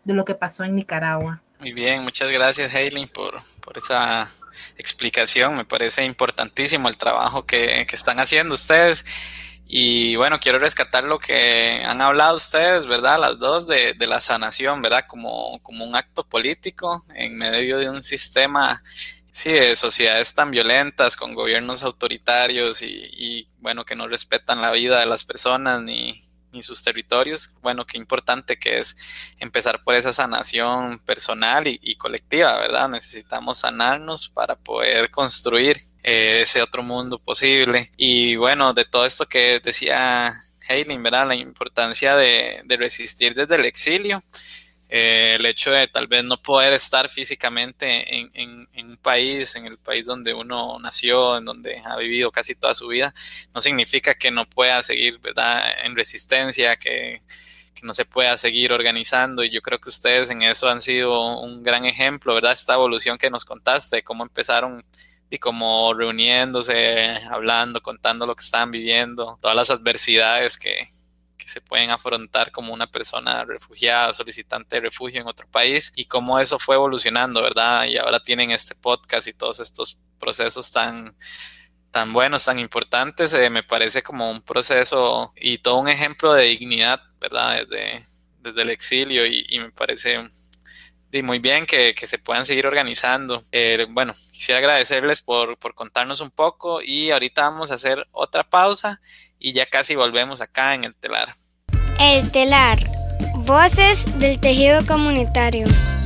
de lo que pasó en Nicaragua. Muy bien, muchas gracias, Hayley, por, por esa explicación. Me parece importantísimo el trabajo que, que están haciendo ustedes. Y bueno, quiero rescatar lo que han hablado ustedes, ¿verdad? Las dos, de, de la sanación, ¿verdad? Como, como un acto político en medio de un sistema, sí, de sociedades tan violentas, con gobiernos autoritarios y, y bueno, que no respetan la vida de las personas ni, ni sus territorios. Bueno, qué importante que es empezar por esa sanación personal y, y colectiva, ¿verdad? Necesitamos sanarnos para poder construir eh, ese otro mundo posible. Y bueno, de todo esto que decía Hayley, ¿verdad? La importancia de, de resistir desde el exilio. Eh, el hecho de tal vez no poder estar físicamente en, en, en un país, en el país donde uno nació, en donde ha vivido casi toda su vida, no significa que no pueda seguir, ¿verdad?, en resistencia, que, que no se pueda seguir organizando. Y yo creo que ustedes en eso han sido un gran ejemplo, ¿verdad? Esta evolución que nos contaste, cómo empezaron y como reuniéndose, hablando, contando lo que estaban viviendo, todas las adversidades que se pueden afrontar como una persona refugiada, solicitante de refugio en otro país, y cómo eso fue evolucionando, ¿verdad? Y ahora tienen este podcast y todos estos procesos tan, tan buenos, tan importantes. Eh, me parece como un proceso y todo un ejemplo de dignidad, ¿verdad? Desde, desde el exilio, y, y me parece y muy bien que, que se puedan seguir organizando. Eh, bueno, quisiera agradecerles por, por contarnos un poco, y ahorita vamos a hacer otra pausa y ya casi volvemos acá en El Telar. El Telar, voces del tejido comunitario.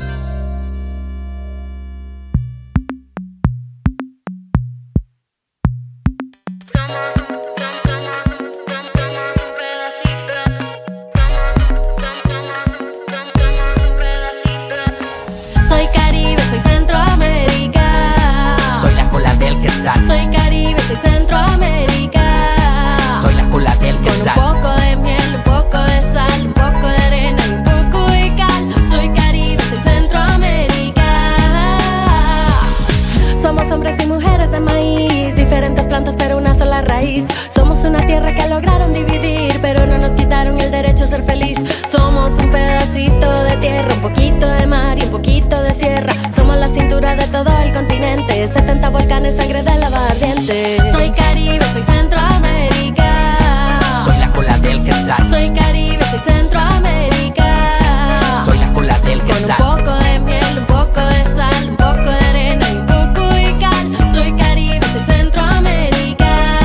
Soy Caribe, soy Centroamérica. Soy la cola del Quetzal. Soy Caribe, soy Centroamérica. Soy la cola del Quetzal. Con un poco de miel, un poco de sal, un poco de arena y un poco de cal. Soy Caribe, soy Centroamérica. Somos hombres y mujeres de maíz, diferentes plantas pero una sola raíz. Somos una tierra que lograron dividir, pero no nos quitaron el derecho a ser feliz. Somos un pedacito de tierra, un poquito de mar y un poquito de sierra. Somos la cintura de todo el continente, setenta volcanes, sangre de lava ardiente. Soy Caribe, soy Centroamérica. Soy la cola del Quetzal. Soy Caribe, soy Centroamérica. Soy la cola del Quetzal. Con un poco de miel, un poco de sal, un poco de arena y un poco de cal. Soy Caribe, soy Centroamérica.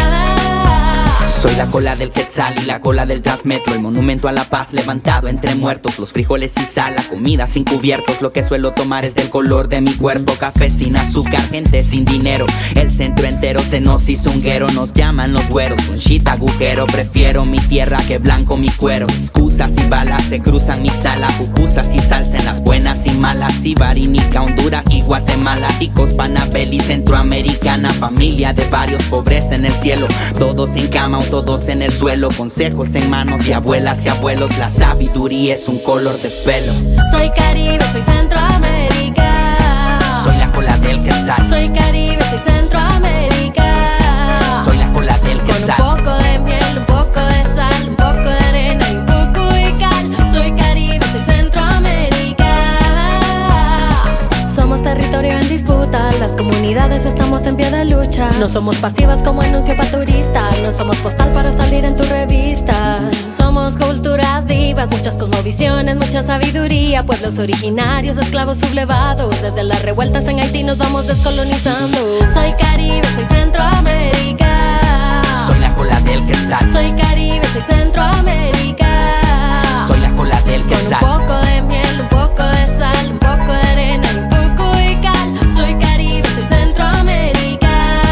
Soy la cola del Quetzal y la cola del Transmetro, el monumento a la paz levantado entre muertos, los frijoles y sal, la comida sin cubiertos. Lo que suelo tomar es del color de mi cuerpo, café sin azúcar, gente sin dinero. El centro entero se nos hizo un guero, nos llaman los güeros, un shit agujero. Prefiero mi tierra que blanco mi cuero. Excusas y balas se cruzan mi sala, pupusas y salsa en las buenas y malas. Ibarinica, Honduras y Guatemala, ticos, Panabel centroamericana. Familia de varios, pobreza en el cielo, todos en cama o todos en el suelo. Consejos en manos de abuelas y abuelos, la sabiduría es un color de pelo. Soy Caribe, soy Centroamérica. Soy la cola del Quetzal. Soy Caribe, soy Centroamérica. Soy la cola del Quetzal. Con un poco de miel, un poco de sal, un poco de arena y un poco de cal. Soy Caribe, soy Centroamérica. Somos territorio en disputa, las comunidades estamos en pie de lucha. No somos pasivas como anuncio para turista, no somos postal para salir en tu revista. Somos culturas vivas, muchas cosmovisiones, mucha sabiduría. Pueblos originarios, esclavos sublevados. Desde las revueltas en Haití nos vamos descolonizando. Soy Caribe, soy Centroamérica. Soy la cola del Quetzal. Soy Caribe, soy Centroamérica. Soy la cola del Quetzal. Con un poco de miel, un poco de sal, un poco de arena y un poco de cal. Soy Caribe, soy Centroamérica.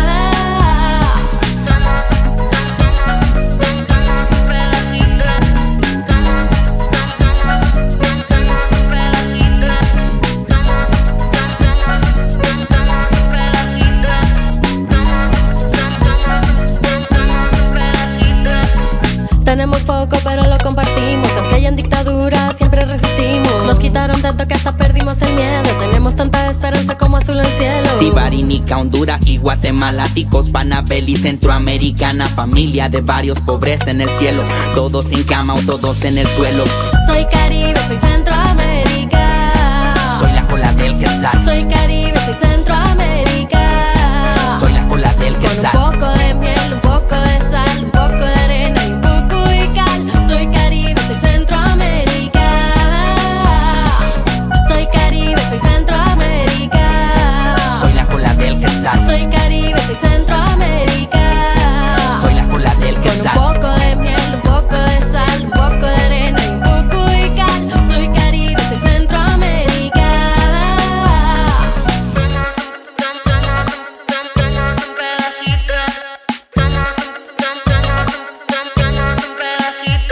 Somos, somos, somos, somos un pedacito. Somos, somos, somos, somos un pedacito. Somos, somos, somos, somos un pedacito. Somos, somos, somos, somos un pedacito. Tenemos poco pero lo compartimos, aunque haya en dictadura siempre resistimos. Nos quitaron tanto que hasta perdimos el miedo. Tenemos tanta esperanza como azul el cielo. Ibarinica, Honduras y Guatemala, ticos, Panabel y centroamericana. Familia de varios, pobreza en el cielo, todos en cama o todos en el suelo. Soy Caribe, soy Centroamérica. del quetzal. Soy Caribe, soy Centroamérica. Soy la cola del quetzal. Con un poco de miel, un poco de sal, un poco de arena y un poco de cal. Soy Caribe, soy Centroamérica. Soy Caribe, soy Centroamérica. Soy la cola del quetzal. Soy Caribe, soy Centroamérica. Soy la cola del quetzal. Con un poco de miel, un poco de sal, un poco de arena y un poco de cal. Soy Caribe, soy Centroamérica. Somos un pedacito. Somos, somos, somos, somos un pedacito.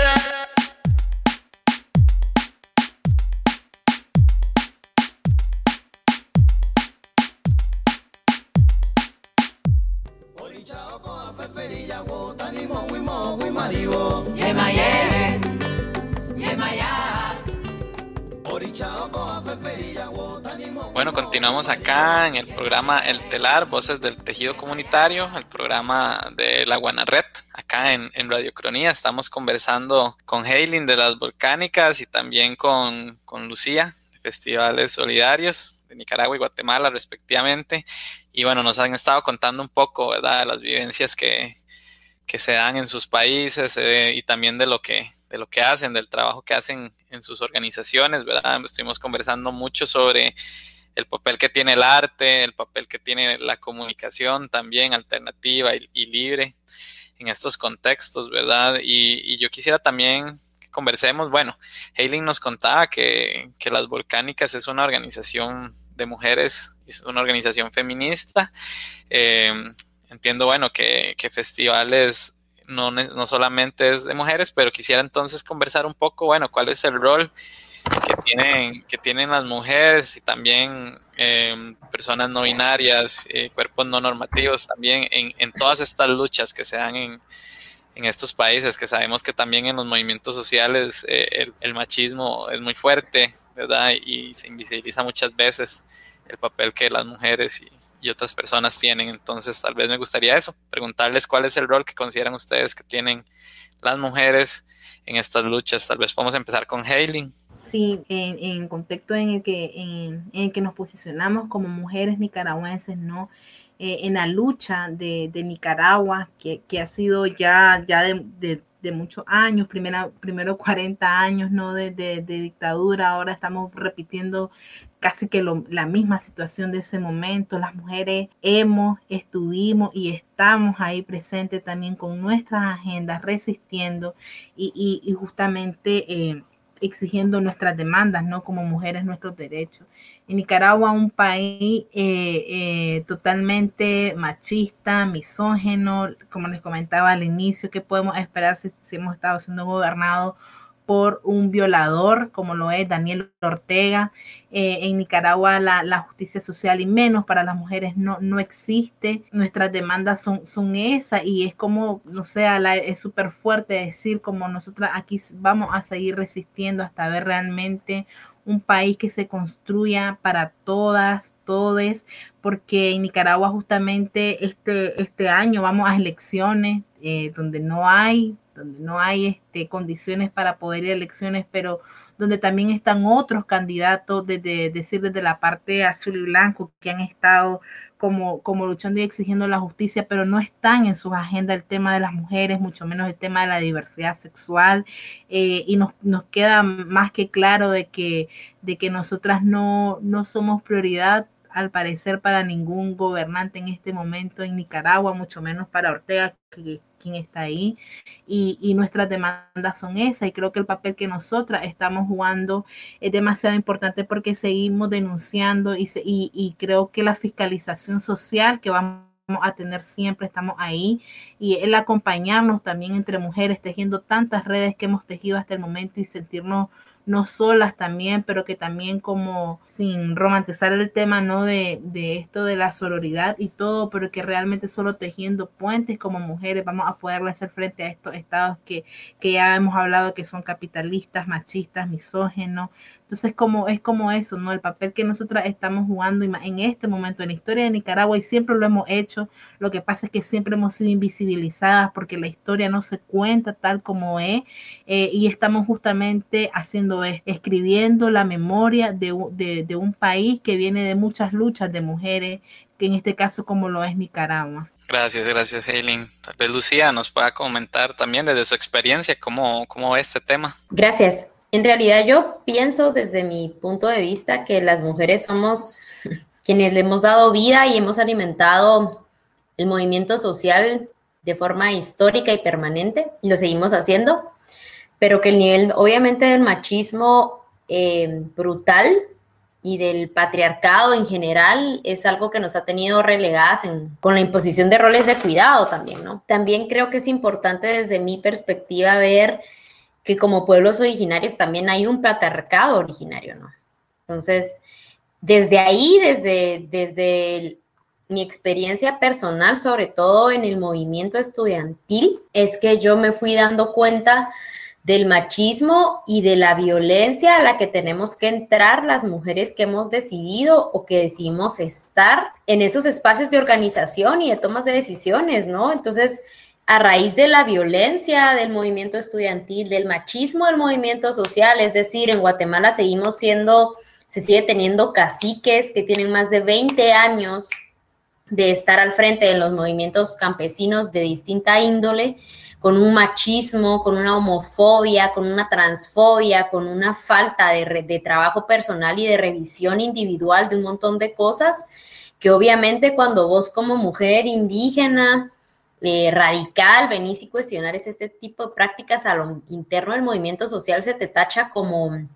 Bueno, continuamos acá en el programa El Telar, Voces del Tejido Comunitario, el programa de la Guanarred. Acá en, en Radiocronía estamos conversando con Heilin de las Volcánicas y también con, con Lucía, de Festivales Solidarios de Nicaragua y Guatemala respectivamente. Y bueno, nos han estado contando un poco, ¿verdad?, las vivencias que, que se dan en sus países eh, y también de lo que de lo que hacen, del trabajo que hacen en sus organizaciones, ¿verdad? Estuvimos conversando mucho sobre el papel que tiene el arte, el papel que tiene la comunicación también alternativa y, y libre en estos contextos, ¿verdad? Y, y yo quisiera también que conversemos, bueno, Heilin nos contaba que, que Las Volcánicas es una organización de mujeres, es una organización feminista. Eh, entiendo, bueno, que, que festivales no, no solamente es de mujeres, pero quisiera entonces conversar un poco, bueno, cuál es el rol que tienen, que tienen las mujeres y también eh, personas no binarias, eh, cuerpos no normativos también en, en todas estas luchas que se dan en, en estos países, que sabemos que también en los movimientos sociales eh, el, el machismo es muy fuerte, ¿verdad? Y se invisibiliza muchas veces el papel que las mujeres y, y otras personas tienen. Entonces tal vez me gustaría eso, preguntarles cuál es el rol que consideran ustedes que tienen las mujeres en estas luchas. Tal vez podemos empezar con Heilin. Sí, en, en el contexto en el que en, en el que nos posicionamos como mujeres nicaragüenses, ¿no? Eh, en la lucha de, de Nicaragua, que, que ha sido ya, ya de, de, de muchos años, primera, primero cuarenta años, ¿no?, de, de, de dictadura. Ahora estamos repitiendo casi que lo, la misma situación de ese momento. Las mujeres hemos, estuvimos y estamos ahí presentes también con nuestras agendas, resistiendo y, y, y justamente eh, exigiendo nuestras demandas, ¿no?, como mujeres, nuestros derechos. En Nicaragua, un país eh, eh, totalmente machista, misógino, como les comentaba al inicio, ¿qué podemos esperar si, si hemos estado siendo gobernados por un violador como lo es Daniel Ortega? Eh, en Nicaragua la, la justicia social y menos para las mujeres no, no existe. Nuestras demandas son, son esas y es como, no sé, la, es súper fuerte decir como nosotras aquí vamos a seguir resistiendo hasta ver realmente un país que se construya para todas, todes, porque en Nicaragua justamente este, este año vamos a elecciones eh, donde no hay donde no hay este, condiciones para poder ir a elecciones, pero donde también están otros candidatos, desde decir desde la parte azul y blanco, que han estado como, como luchando y exigiendo la justicia, pero no están en sus agendas el tema de las mujeres, mucho menos el tema de la diversidad sexual, eh, y nos, nos queda más que claro de que, de que nosotras no, no somos prioridad, al parecer, para ningún gobernante en este momento en Nicaragua, mucho menos para Ortega, que quien está ahí, y, y nuestras demandas son esas, y creo que el papel que nosotras estamos jugando es demasiado importante porque seguimos denunciando y, se, y, y creo que la fiscalización social que vamos a tener siempre, estamos ahí, y el acompañarnos también entre mujeres, tejiendo tantas redes que hemos tejido hasta el momento y sentirnos no solas también, pero que también como sin romantizar el tema, ¿no?, de, de esto de la sororidad y todo, pero que realmente solo tejiendo puentes como mujeres vamos a poderle hacer frente a estos estados que, que ya hemos hablado que son capitalistas, machistas, misógenos. Entonces Entonces como, es como eso, ¿no? El papel que nosotras estamos jugando en este momento en la historia de Nicaragua, y siempre lo hemos hecho. Lo que pasa es que siempre hemos sido invisibilizadas porque la historia no se cuenta tal como es, eh, y estamos justamente haciendo esto, escribiendo la memoria de, de, de un país que viene de muchas luchas de mujeres, que en este caso como lo es Nicaragua. Gracias, gracias, Haylin. Tal vez Lucía nos pueda comentar también desde su experiencia cómo, cómo ve este tema. Gracias. En realidad yo pienso desde mi punto de vista que las mujeres somos quienes le hemos dado vida y hemos alimentado el movimiento social de forma histórica y permanente, y lo seguimos haciendo, pero que el nivel obviamente del machismo eh, brutal y del patriarcado en general es algo que nos ha tenido relegadas en, con la imposición de roles de cuidado también, ¿no? También creo que es importante desde mi perspectiva ver que como pueblos originarios también hay un patriarcado originario, ¿no? Entonces, desde ahí, desde, desde el, mi experiencia personal, sobre todo en el movimiento estudiantil, es que yo me fui dando cuenta del machismo y de la violencia a la que tenemos que entrar las mujeres que hemos decidido o que decidimos estar en esos espacios de organización y de tomas de decisiones, ¿no? Entonces, a raíz de la violencia del movimiento estudiantil, del machismo del movimiento social, es decir, en Guatemala seguimos siendo, se sigue teniendo caciques que tienen más de veinte años de estar al frente de los movimientos campesinos de distinta índole, con un machismo, con una homofobia, con una transfobia, con una falta de, re, de trabajo personal y de revisión individual de un montón de cosas, que obviamente cuando vos como mujer indígena, eh, radical, venís y cuestionar este tipo de prácticas a lo interno del movimiento social, se te tacha como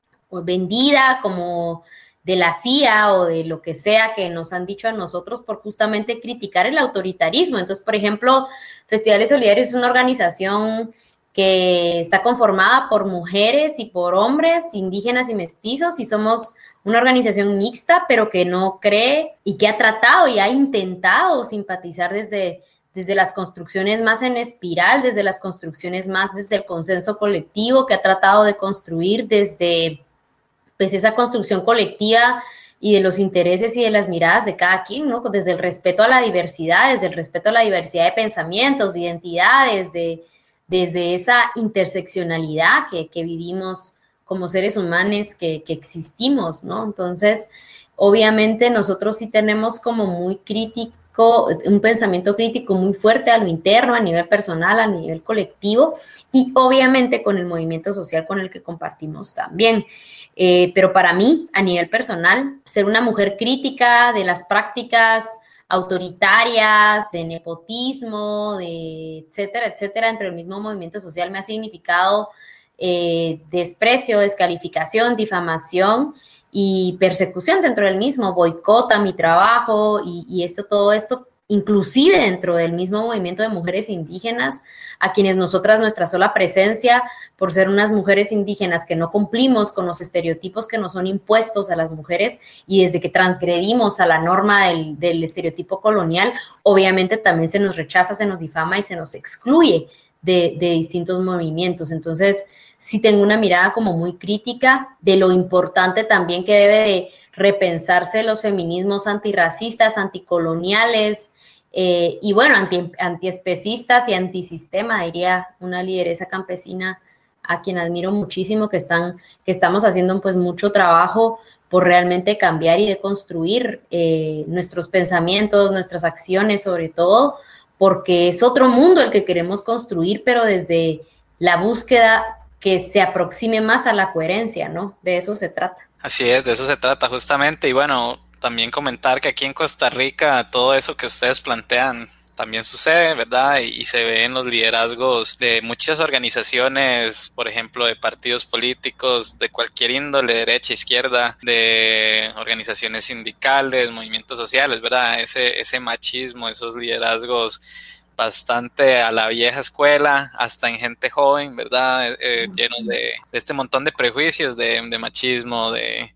vendida, como de la C I A o de lo que sea que nos han dicho a nosotros por justamente criticar el autoritarismo. Entonces, por ejemplo, Festivales Solidarios es una organización que está conformada por mujeres y por hombres, indígenas y mestizos, y somos una organización mixta, pero que no cree y que ha tratado y ha intentado simpatizar desde, desde las construcciones más en espiral, desde las construcciones más desde el consenso colectivo, que ha tratado de construir desde pues esa construcción colectiva y de los intereses y de las miradas de cada quien, ¿no? Desde el respeto a la diversidad, desde el respeto a la diversidad de pensamientos, de identidades, de, desde esa interseccionalidad que, que vivimos como seres humanos que, que existimos, ¿no? Entonces, obviamente nosotros sí tenemos como muy crítico, un pensamiento crítico muy fuerte a lo interno, a nivel personal, a nivel colectivo, y obviamente con el movimiento social con el que compartimos también. Eh, pero para mí, a nivel personal, ser una mujer crítica de las prácticas autoritarias, de nepotismo, de etcétera, etcétera, dentro del mismo movimiento social me ha significado eh, desprecio, descalificación, difamación y persecución dentro del mismo, boicota mi trabajo y, y esto, todo esto, inclusive dentro del mismo movimiento de mujeres indígenas, a quienes nosotras, nuestra sola presencia, por ser unas mujeres indígenas que no cumplimos con los estereotipos que nos son impuestos a las mujeres y desde que transgredimos a la norma del, del estereotipo colonial, obviamente también se nos rechaza, se nos difama y se nos excluye de, de distintos movimientos. Entonces, sí tengo una mirada como muy crítica de lo importante también que debe de repensarse los feminismos antirracistas, anticoloniales, eh, y bueno, anti, antiespecistas y antisistema, diría una lideresa campesina a quien admiro muchísimo, que, están, que estamos haciendo pues mucho trabajo por realmente cambiar y deconstruir eh, nuestros pensamientos, nuestras acciones sobre todo, porque es otro mundo el que queremos construir, pero desde la búsqueda que se aproxime más a la coherencia, ¿no? De eso se trata. Así es, de eso se trata justamente, y bueno, también comentar que aquí en Costa Rica todo eso que ustedes plantean también sucede, ¿verdad? Y, y se ve en los liderazgos de muchas organizaciones, por ejemplo, de partidos políticos, de cualquier índole, derecha, izquierda, de organizaciones sindicales, movimientos sociales, ¿verdad? Ese, ese machismo, esos liderazgos bastante a la vieja escuela, hasta en gente joven, ¿verdad? Eh, llenos de, de este montón de prejuicios, de, de machismo, de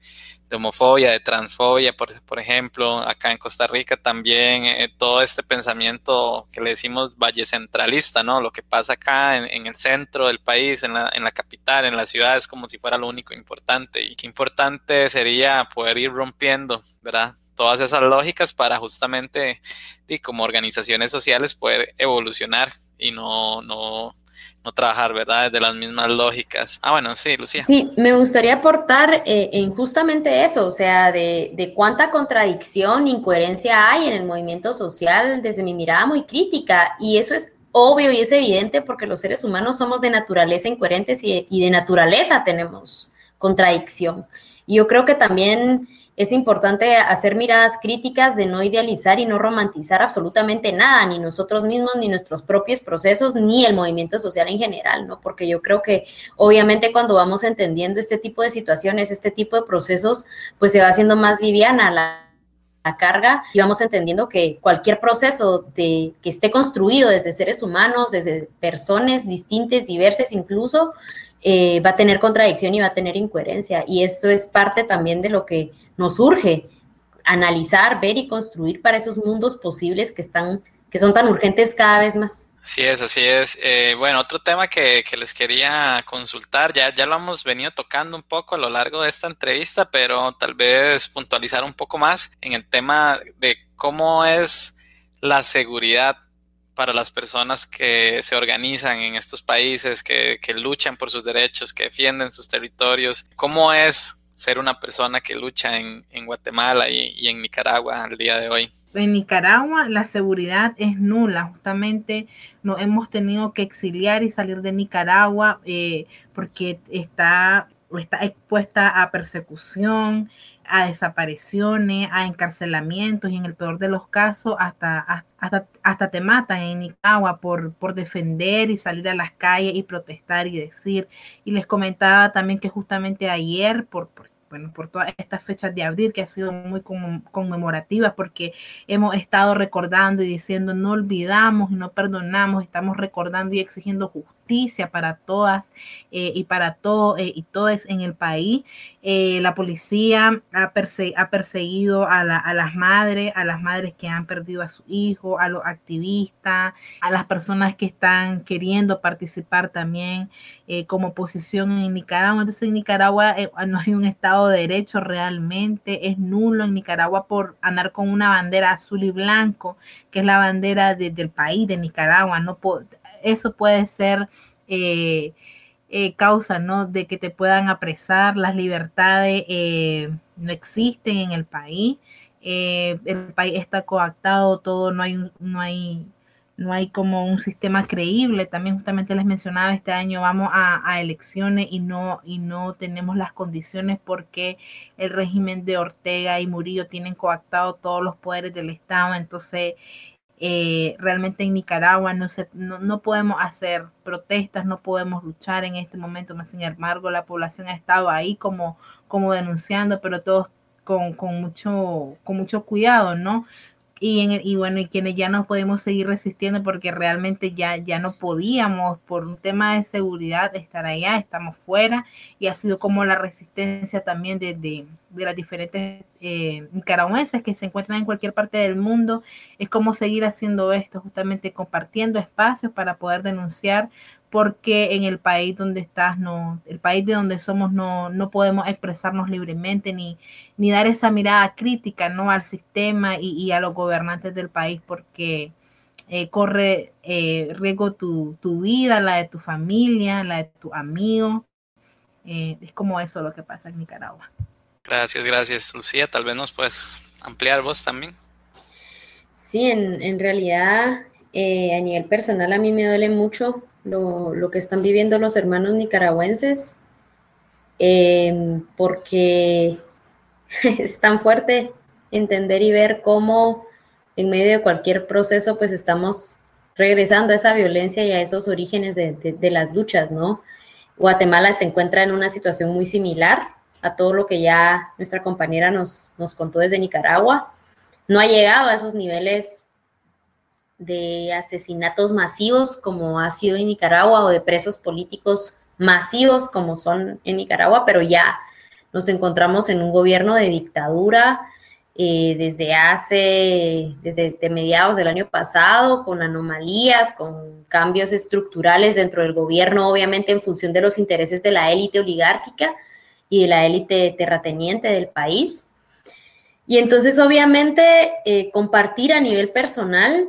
de homofobia, de transfobia, por, por ejemplo, acá en Costa Rica también eh, todo este pensamiento que le decimos vallecentralista, ¿no? Lo que pasa acá en, en el centro del país, en la, en la capital, en la ciudad, es como si fuera lo único importante. Y qué importante sería poder ir rompiendo, ¿verdad?, todas esas lógicas para justamente, y como organizaciones sociales, poder evolucionar y no, no, no trabajar, ¿verdad?, desde las mismas lógicas. Ah, bueno, sí, Lucía. Sí, me gustaría aportar eh, en justamente eso, o sea, de, de cuánta contradicción, incoherencia hay en el movimiento social desde mi mirada muy crítica, y eso es obvio y es evidente porque los seres humanos somos de naturaleza incoherentes y, y de naturaleza tenemos contradicción. Y yo creo que también es importante hacer miradas críticas, de no idealizar y no romantizar absolutamente nada, ni nosotros mismos, ni nuestros propios procesos, ni el movimiento social en general, ¿no? Porque yo creo que obviamente cuando vamos entendiendo este tipo de situaciones, este tipo de procesos, pues se va haciendo más liviana la, la carga y vamos entendiendo que cualquier proceso de, que esté construido desde seres humanos, desde personas distintas, diversas incluso, eh, va a tener contradicción y va a tener incoherencia. Y eso es parte también de lo que nos urge analizar, ver y construir para esos mundos posibles que están, que son tan urgentes cada vez más. Así es, así es. Eh, bueno, otro tema que, que les quería consultar, ya, ya lo hemos venido tocando un poco a lo largo de esta entrevista, pero tal vez puntualizar un poco más en el tema de cómo es la seguridad para las personas que se organizan en estos países, que, que luchan por sus derechos, que defienden sus territorios. ¿Cómo es ser una persona que lucha en, en Guatemala y, y en Nicaragua al día de hoy? En Nicaragua la seguridad es nula, justamente nos hemos tenido que exiliar y salir de Nicaragua eh, porque está, está expuesta a persecución, a desapariciones, a encarcelamientos y en el peor de los casos hasta, hasta, hasta te matan en Nicaragua por, por defender y salir a las calles y protestar y decir. Y les comentaba también que justamente ayer, por, por bueno, por todas estas fechas de abril que ha sido muy conmemorativas porque hemos estado recordando y diciendo no olvidamos y no perdonamos, estamos recordando y exigiendo justicia para todas eh, y para todos eh, y todos en el país. Eh, la policía ha, perse- ha perseguido a, la, a las madres, a las madres que han perdido a su hijo, a los activistas, a las personas que están queriendo participar también eh, como oposición en Nicaragua. Entonces en Nicaragua eh, no hay un Estado de Derecho realmente, es nulo en Nicaragua por andar con una bandera azul y blanco, que es la bandera de, del país de Nicaragua. No po- eso puede ser eh, eh, causa, ¿no?, de que te puedan apresar. Las libertades eh, no existen en el país, eh, el país está coactado, todo, no hay, no hay no hay como un sistema creíble. También justamente les mencionaba, este año vamos a, a elecciones y no, y no tenemos las condiciones porque el régimen de Ortega y Murillo tienen coactado todos los poderes del Estado. Entonces eh, realmente en Nicaragua no, se, no, no podemos hacer protestas, no podemos luchar en este momento, más sin embargo la población ha estado ahí como, como denunciando, pero todos con, con, mucho, con mucho cuidado, ¿no? Y, en el, y bueno, y quienes ya no podemos seguir resistiendo porque realmente ya, ya no podíamos por un tema de seguridad estar allá, estamos fuera, y ha sido como la resistencia también de, de, de las diferentes eh, nicaragüenses que se encuentran en cualquier parte del mundo. Es como seguir haciendo esto, justamente compartiendo espacios para poder denunciar, porque en el país donde estás, no, el país de donde somos, no, no podemos expresarnos libremente ni, ni dar esa mirada crítica, ¿no?, al sistema y, y a los gobernantes del país, porque eh, corre eh, riesgo tu, tu vida, la de tu familia, la de tu amigo. Eh, es como eso lo que pasa en Nicaragua. Gracias, gracias. Lucía, tal vez nos puedes ampliar vos también. Sí, en, en realidad, eh, a nivel personal a mí me duele mucho Lo, lo que están viviendo los hermanos nicaragüenses, eh, porque es tan fuerte entender y ver cómo en medio de cualquier proceso pues estamos regresando a esa violencia y a esos orígenes de, de, de las luchas, ¿no? Guatemala se encuentra en una situación muy similar a todo lo que ya nuestra compañera nos, nos contó desde Nicaragua. No ha llegado a esos niveles de asesinatos masivos como ha sido en Nicaragua o de presos políticos masivos como son en Nicaragua, pero ya Nos encontramos en un gobierno de dictadura eh, desde hace, desde de mediados del año pasado, con anomalías, con cambios estructurales dentro del gobierno, obviamente en función de los intereses de la élite oligárquica y de la élite terrateniente del país. Y entonces, obviamente, eh, compartir a nivel personal,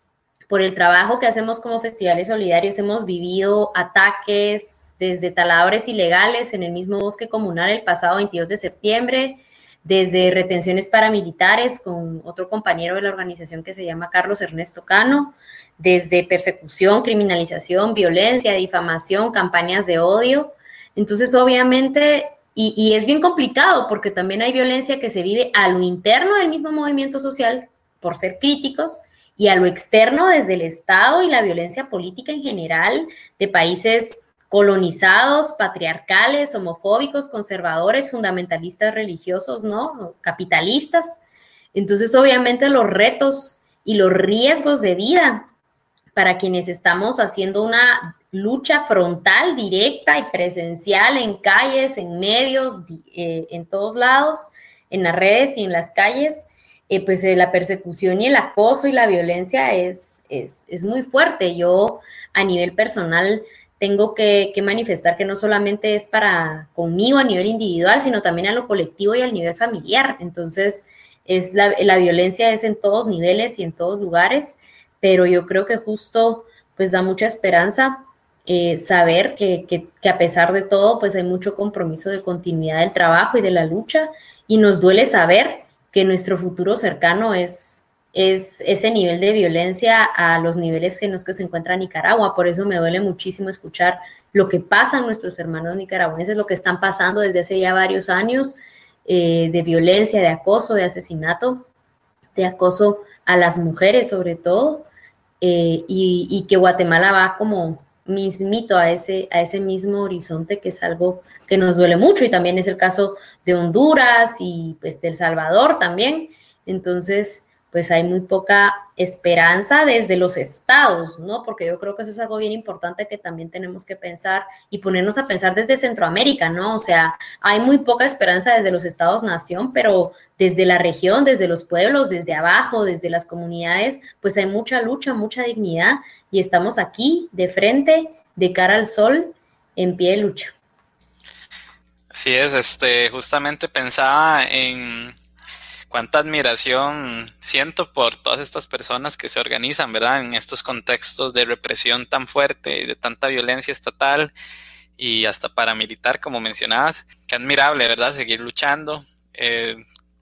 por el trabajo que hacemos como Festivales Solidarios, hemos vivido ataques desde taladros ilegales en el mismo bosque comunal el pasado veintidós de septiembre, desde retenciones paramilitares con otro compañero de la organización que se llama Carlos Ernesto Cano, desde persecución, criminalización, violencia, difamación, campañas de odio. Entonces, obviamente, y, y es bien complicado porque también hay violencia que se vive a lo interno del mismo movimiento social por ser críticos, y a lo externo desde el Estado y la violencia política en general de países colonizados, patriarcales, homofóbicos, conservadores, fundamentalistas religiosos, ¿no? Capitalistas. Entonces, obviamente, los retos y los riesgos de vida para quienes estamos haciendo una lucha frontal, directa y presencial en calles, en medios, eh, en todos lados, en las redes y en las calles, Eh, pues eh, la persecución y el acoso y la violencia es, es, es muy fuerte. Yo a nivel personal tengo que, que manifestar que no solamente es para conmigo a nivel individual, sino también a lo colectivo y al nivel familiar. Entonces, es la, la violencia es en todos niveles y en todos lugares, pero yo creo que justo pues da mucha esperanza eh, saber que, que, que a pesar de todo, pues hay mucho compromiso de continuidad del trabajo y de la lucha, y nos duele saber que nuestro futuro cercano es, es ese nivel de violencia a los niveles en los que se encuentra Nicaragua. Por eso me duele muchísimo escuchar lo que pasan nuestros hermanos nicaragüenses, lo que están pasando desde hace ya varios años, eh, de violencia, de acoso, de asesinato, de acoso a las mujeres sobre todo, eh, y, y que Guatemala va como mismito a ese, a ese mismo horizonte, que es algo que nos duele mucho, y también es el caso de Honduras y pues de El Salvador también. Entonces, pues hay muy poca esperanza desde los estados, ¿no? Porque yo creo que eso es algo bien importante que también tenemos que pensar y ponernos a pensar desde Centroamérica, ¿no? O sea, hay muy poca esperanza desde los estados-nación, pero desde la región, desde los pueblos, desde abajo, desde las comunidades, pues hay mucha lucha, mucha dignidad, y estamos aquí de frente, de cara al sol, en pie de lucha. Así es, este, justamente pensaba en cuánta admiración siento por todas estas personas que se organizan, ¿verdad? En estos contextos de represión tan fuerte, de tanta violencia estatal y hasta paramilitar, como mencionabas. Qué admirable, ¿verdad? Seguir luchando eh,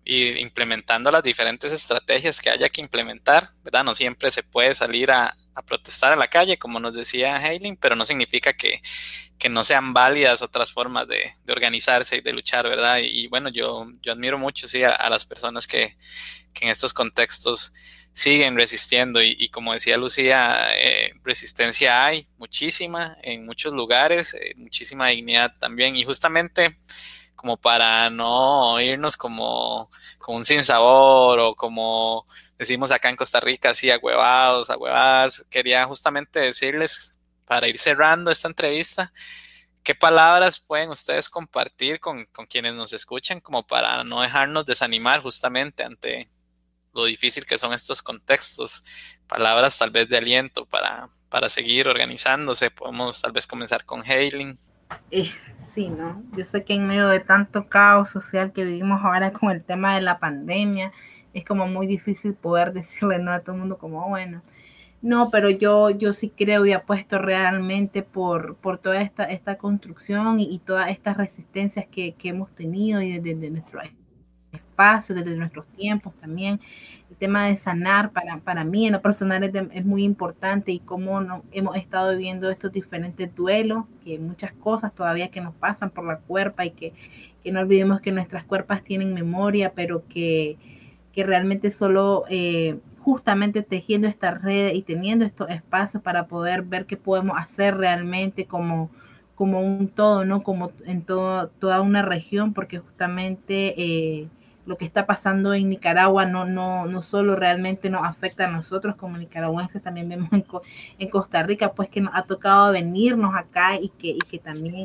y implementando las diferentes estrategias que haya que implementar, ¿verdad? No siempre se puede salir a, a protestar a la calle, como nos decía Haylin, pero no significa que, que no sean válidas otras formas de, de organizarse y de luchar, ¿verdad? Y, y bueno, yo, yo admiro mucho, sí, a, a las personas que, que en estos contextos siguen resistiendo, y, y como decía Lucía, eh, resistencia hay muchísima en muchos lugares, eh, muchísima dignidad también, y justamente como para no irnos como, como un sinsabor, o como decimos acá en Costa Rica, así ahuevados, ahuevadas, quería justamente decirles, para ir cerrando esta entrevista, ¿qué palabras pueden ustedes compartir con, con quienes nos escuchan, como para no dejarnos desanimar justamente ante lo difícil que son estos contextos? Palabras tal vez de aliento para, para seguir organizándose. Podemos tal vez comenzar con Haylin. Eh, sí, ¿no? Yo sé que en medio de tanto caos social que vivimos ahora con el tema de la pandemia, es como muy difícil poder decirle no a todo el mundo como, bueno, no, pero yo, yo sí creo y apuesto realmente por, por toda esta, esta construcción y, y todas estas resistencias que, que hemos tenido, y desde, desde nuestro espacio, desde nuestros tiempos también. El tema de sanar para, para mí en lo personal es, de, es muy importante, y cómo no, hemos estado viviendo estos diferentes duelos, que muchas cosas todavía que nos pasan por la cuerpa, y que, que no olvidemos que nuestras cuerpas tienen memoria, pero que, que realmente solo eh, justamente tejiendo esta red y teniendo estos espacios para poder ver qué podemos hacer realmente como, como un todo, ¿no? Como en todo, toda una región, porque justamente eh, lo que está pasando en Nicaragua no, no, no solo realmente nos afecta a nosotros como nicaragüenses, también vemos en, en Costa Rica, pues que nos ha tocado venirnos acá, y que, y que también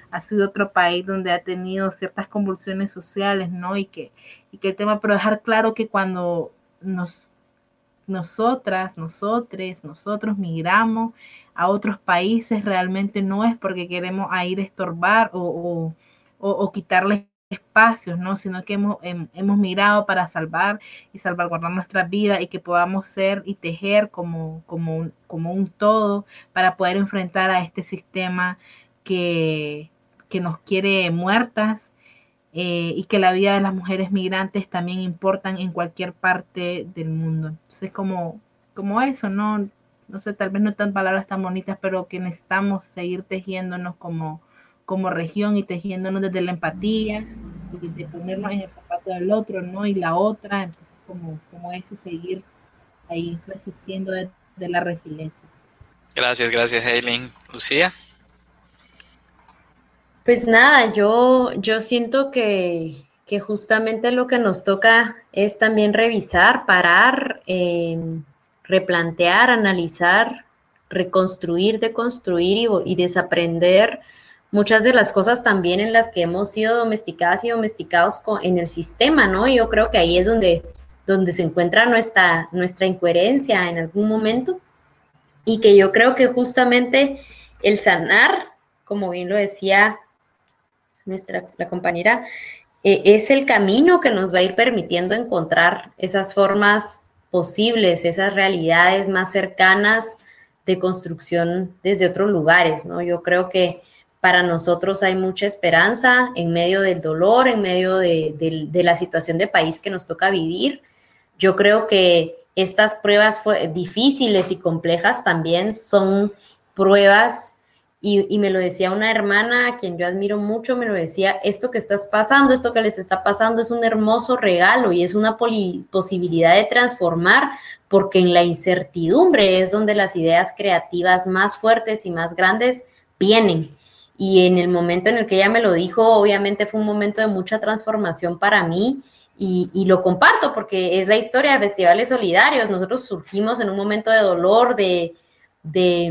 ha sido otro país donde ha tenido ciertas convulsiones sociales, ¿no? Y que, y que el tema, pero dejar claro que cuando nos, nosotras, nosotres, nosotros migramos a otros países, realmente no es porque queremos a ir a estorbar o, o, o, o quitarles espacios, ¿no? Sino que hemos, hemos migrado para salvar y salvaguardar nuestras vidas y que podamos ser y tejer como, como, un, como un todo para poder enfrentar a este sistema que, que nos quiere muertas eh, y que la vida de las mujeres migrantes también importan en cualquier parte del mundo. Entonces, como, como eso, ¿no? No sé, tal vez no tan palabras tan bonitas, pero que necesitamos seguir tejiéndonos como como región y tejiéndonos desde la empatía y de ponernos en el zapato del otro, ¿no? Y la otra, entonces como, como eso, seguir ahí resistiendo de, de la resiliencia. Gracias, gracias, Eileen. Lucía. Pues nada, yo, yo siento que, que justamente lo que nos toca es también revisar, parar, eh, replantear, analizar, reconstruir, deconstruir y, y desaprender muchas de las cosas también en las que hemos sido domesticadas y domesticados con, en el sistema, ¿no? Yo creo que ahí es donde, donde se encuentra nuestra, nuestra incoherencia en algún momento y que yo creo que justamente el sanar, como bien lo decía nuestra la compañera, eh, es el camino que nos va a ir permitiendo encontrar esas formas posibles, esas realidades más cercanas de construcción desde otros lugares, ¿no? Yo creo que para nosotros hay mucha esperanza en medio del dolor, en medio de, de, de la situación de país que nos toca vivir. Yo creo que estas pruebas fue, difíciles y complejas también son pruebas, y, y me lo decía una hermana a quien yo admiro mucho, me lo decía, esto que estás pasando, esto que les está pasando es un hermoso regalo y es una poli, posibilidad de transformar, porque en la incertidumbre es donde las ideas creativas más fuertes y más grandes vienen. Y en el momento en el que ella me lo dijo, obviamente fue un momento de mucha transformación para mí y, y lo comparto porque es la historia de Festivales Solidarios. Nosotros surgimos en un momento de dolor, de, de,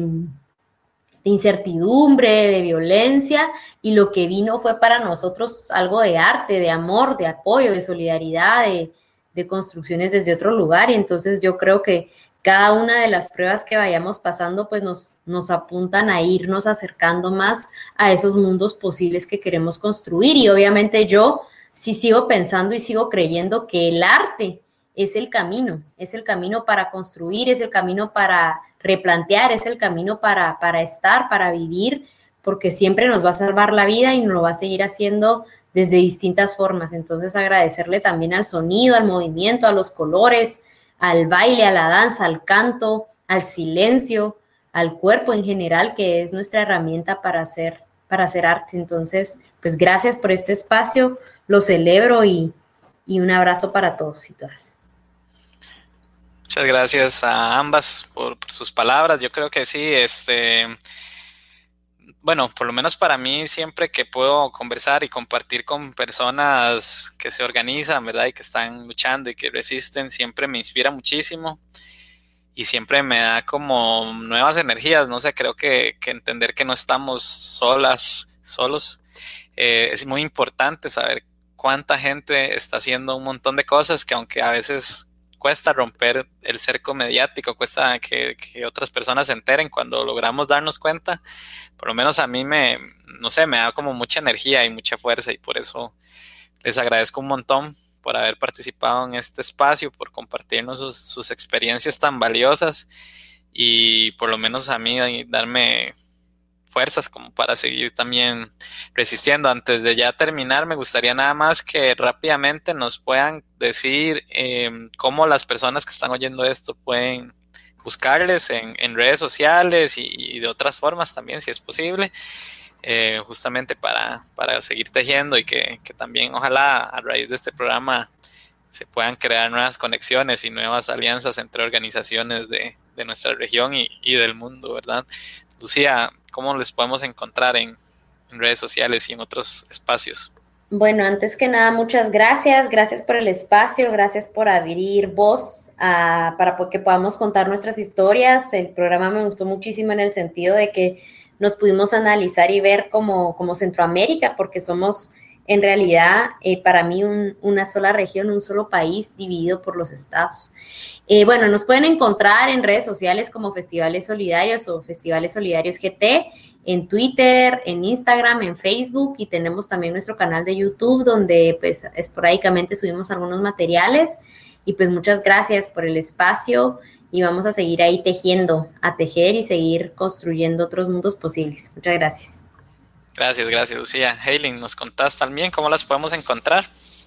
de incertidumbre, de violencia, y lo que vino fue para nosotros algo de arte, de amor, de apoyo, de solidaridad, de, de construcciones desde otro lugar. Y entonces yo creo que cada una de las pruebas que vayamos pasando, pues nos, nos apuntan a irnos acercando más a esos mundos posibles que queremos construir. Y obviamente yo sí sigo pensando y sigo creyendo que el arte es el camino, es el camino para construir, es el camino para replantear, es el camino para, para estar, para vivir, porque siempre nos va a salvar la vida y nos lo va a seguir haciendo desde distintas formas. Entonces agradecerle también al sonido, al movimiento, a los colores, al baile, a la danza, al canto, al silencio, al cuerpo en general, que es nuestra herramienta para hacer, para hacer arte. Entonces, pues gracias por este espacio, lo celebro y, y un abrazo para todos y todas. Muchas gracias a ambas por, por sus palabras. Yo creo que sí, este... bueno, por lo menos para mí, siempre que puedo conversar y compartir con personas que se organizan, ¿verdad? Y que están luchando y que resisten, siempre me inspira muchísimo y siempre me da como nuevas energías. No sé, creo que, que entender que no estamos solas, solos, eh, es muy importante saber cuánta gente está haciendo un montón de cosas que aunque a veces cuesta romper el cerco mediático, cuesta que, que otras personas se enteren, cuando logramos darnos cuenta, por lo menos a mí me, no sé, me da como mucha energía y mucha fuerza, y por eso les agradezco un montón por haber participado en este espacio, por compartirnos sus, sus experiencias tan valiosas y por lo menos a mí darme fuerzas como para seguir también resistiendo. Antes de ya terminar, me gustaría nada más que rápidamente nos puedan decir eh, cómo las personas que están oyendo esto pueden buscarles en, en redes sociales y, y de otras formas también, si es posible, eh, justamente para, para seguir tejiendo y que, que también ojalá a raíz de este programa se puedan crear nuevas conexiones y nuevas alianzas entre organizaciones de, de nuestra región y, y del mundo, ¿verdad? Lucía, ¿cómo les podemos encontrar en, en redes sociales y en otros espacios? Bueno, antes que nada, muchas gracias. Gracias por el espacio, gracias por abrir voz a, para que podamos contar nuestras historias. El programa me gustó muchísimo en el sentido de que nos pudimos analizar y ver como, como Centroamérica, porque somos en realidad eh, para mí un, una sola región, un solo país dividido por los estados. Eh, bueno, nos pueden encontrar en redes sociales como Festivales Solidarios o Festivales Solidarios G T, en Twitter, en Instagram, en Facebook, y tenemos también nuestro canal de YouTube donde pues esporádicamente subimos algunos materiales. Y pues muchas gracias por el espacio y vamos a seguir ahí tejiendo, a tejer y seguir construyendo otros mundos posibles. Muchas gracias. Gracias, gracias, Lucía. Haylin, ¿nos contás también cómo las podemos encontrar?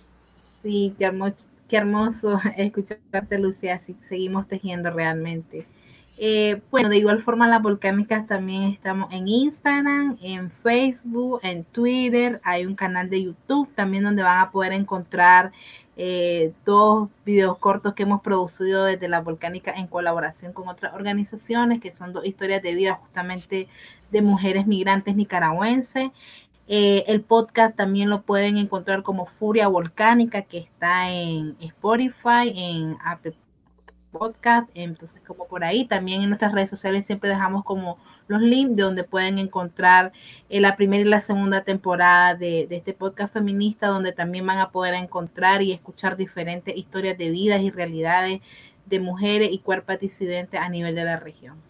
Sí, qué hermoso, qué hermoso escucharte, Lucía, así seguimos tejiendo realmente. Eh, bueno, de igual forma las volcánicas también estamos en Instagram, en Facebook, en Twitter, hay un canal de YouTube también donde van a poder encontrar eh, dos videos cortos que hemos producido desde la volcánica en colaboración con otras organizaciones, que son dos historias de vida justamente de mujeres migrantes nicaragüenses. Eh, el podcast también lo pueden encontrar como Furia Volcánica, que está en Spotify, en Apple Podcast, entonces como por ahí. También en nuestras redes sociales siempre dejamos como los links de donde pueden encontrar eh, la primera y la segunda temporada de, de este podcast feminista, donde también van a poder encontrar y escuchar diferentes historias de vidas y realidades de mujeres y cuerpos disidentes a nivel de la región.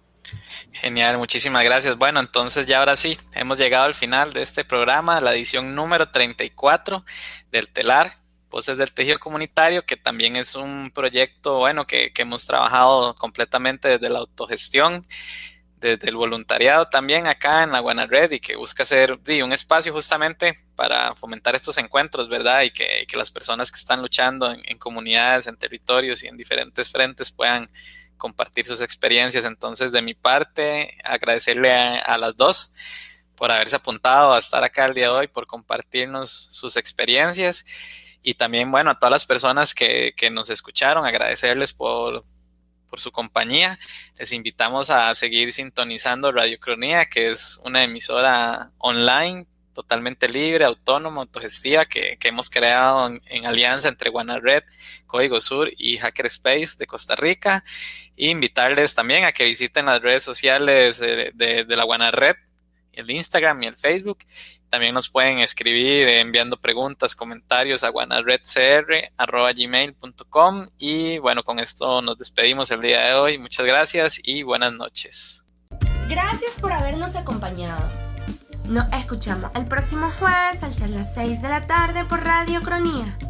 Genial, muchísimas gracias. Bueno, entonces ya ahora sí, hemos llegado al final de este programa, la edición número treinta y cuatro del Telar, Voces del Tejido Comunitario, que también es un proyecto, bueno, que, que hemos trabajado completamente desde la autogestión, desde el voluntariado también acá en la Guanarred, y que busca ser sí, un espacio justamente para fomentar estos encuentros, ¿verdad? Y que, que las personas que están luchando en, en comunidades, en territorios y en diferentes frentes puedan compartir sus experiencias. Entonces, de mi parte, agradecerle a, a las dos por haberse apuntado a estar acá el día de hoy, por compartirnos sus experiencias, y también, bueno, a todas las personas que, que nos escucharon, agradecerles por, por su compañía. Les invitamos a seguir sintonizando Radio Cronía, que es una emisora online totalmente libre, autónoma, autogestiva, que, que hemos creado en, en alianza entre Guanarred, Código Sur y Hackerspace de Costa Rica. E invitarles también a que visiten las redes sociales de, de, de la Guanarred, el Instagram y el Facebook. También nos pueden escribir enviando preguntas, comentarios a guanarredcr arroba gmail punto com. Y bueno, con esto nos despedimos el día de hoy. Muchas gracias y buenas noches. Gracias por habernos acompañado. Nos escuchamos el próximo jueves al ser las seis de la tarde por Radio Cronía.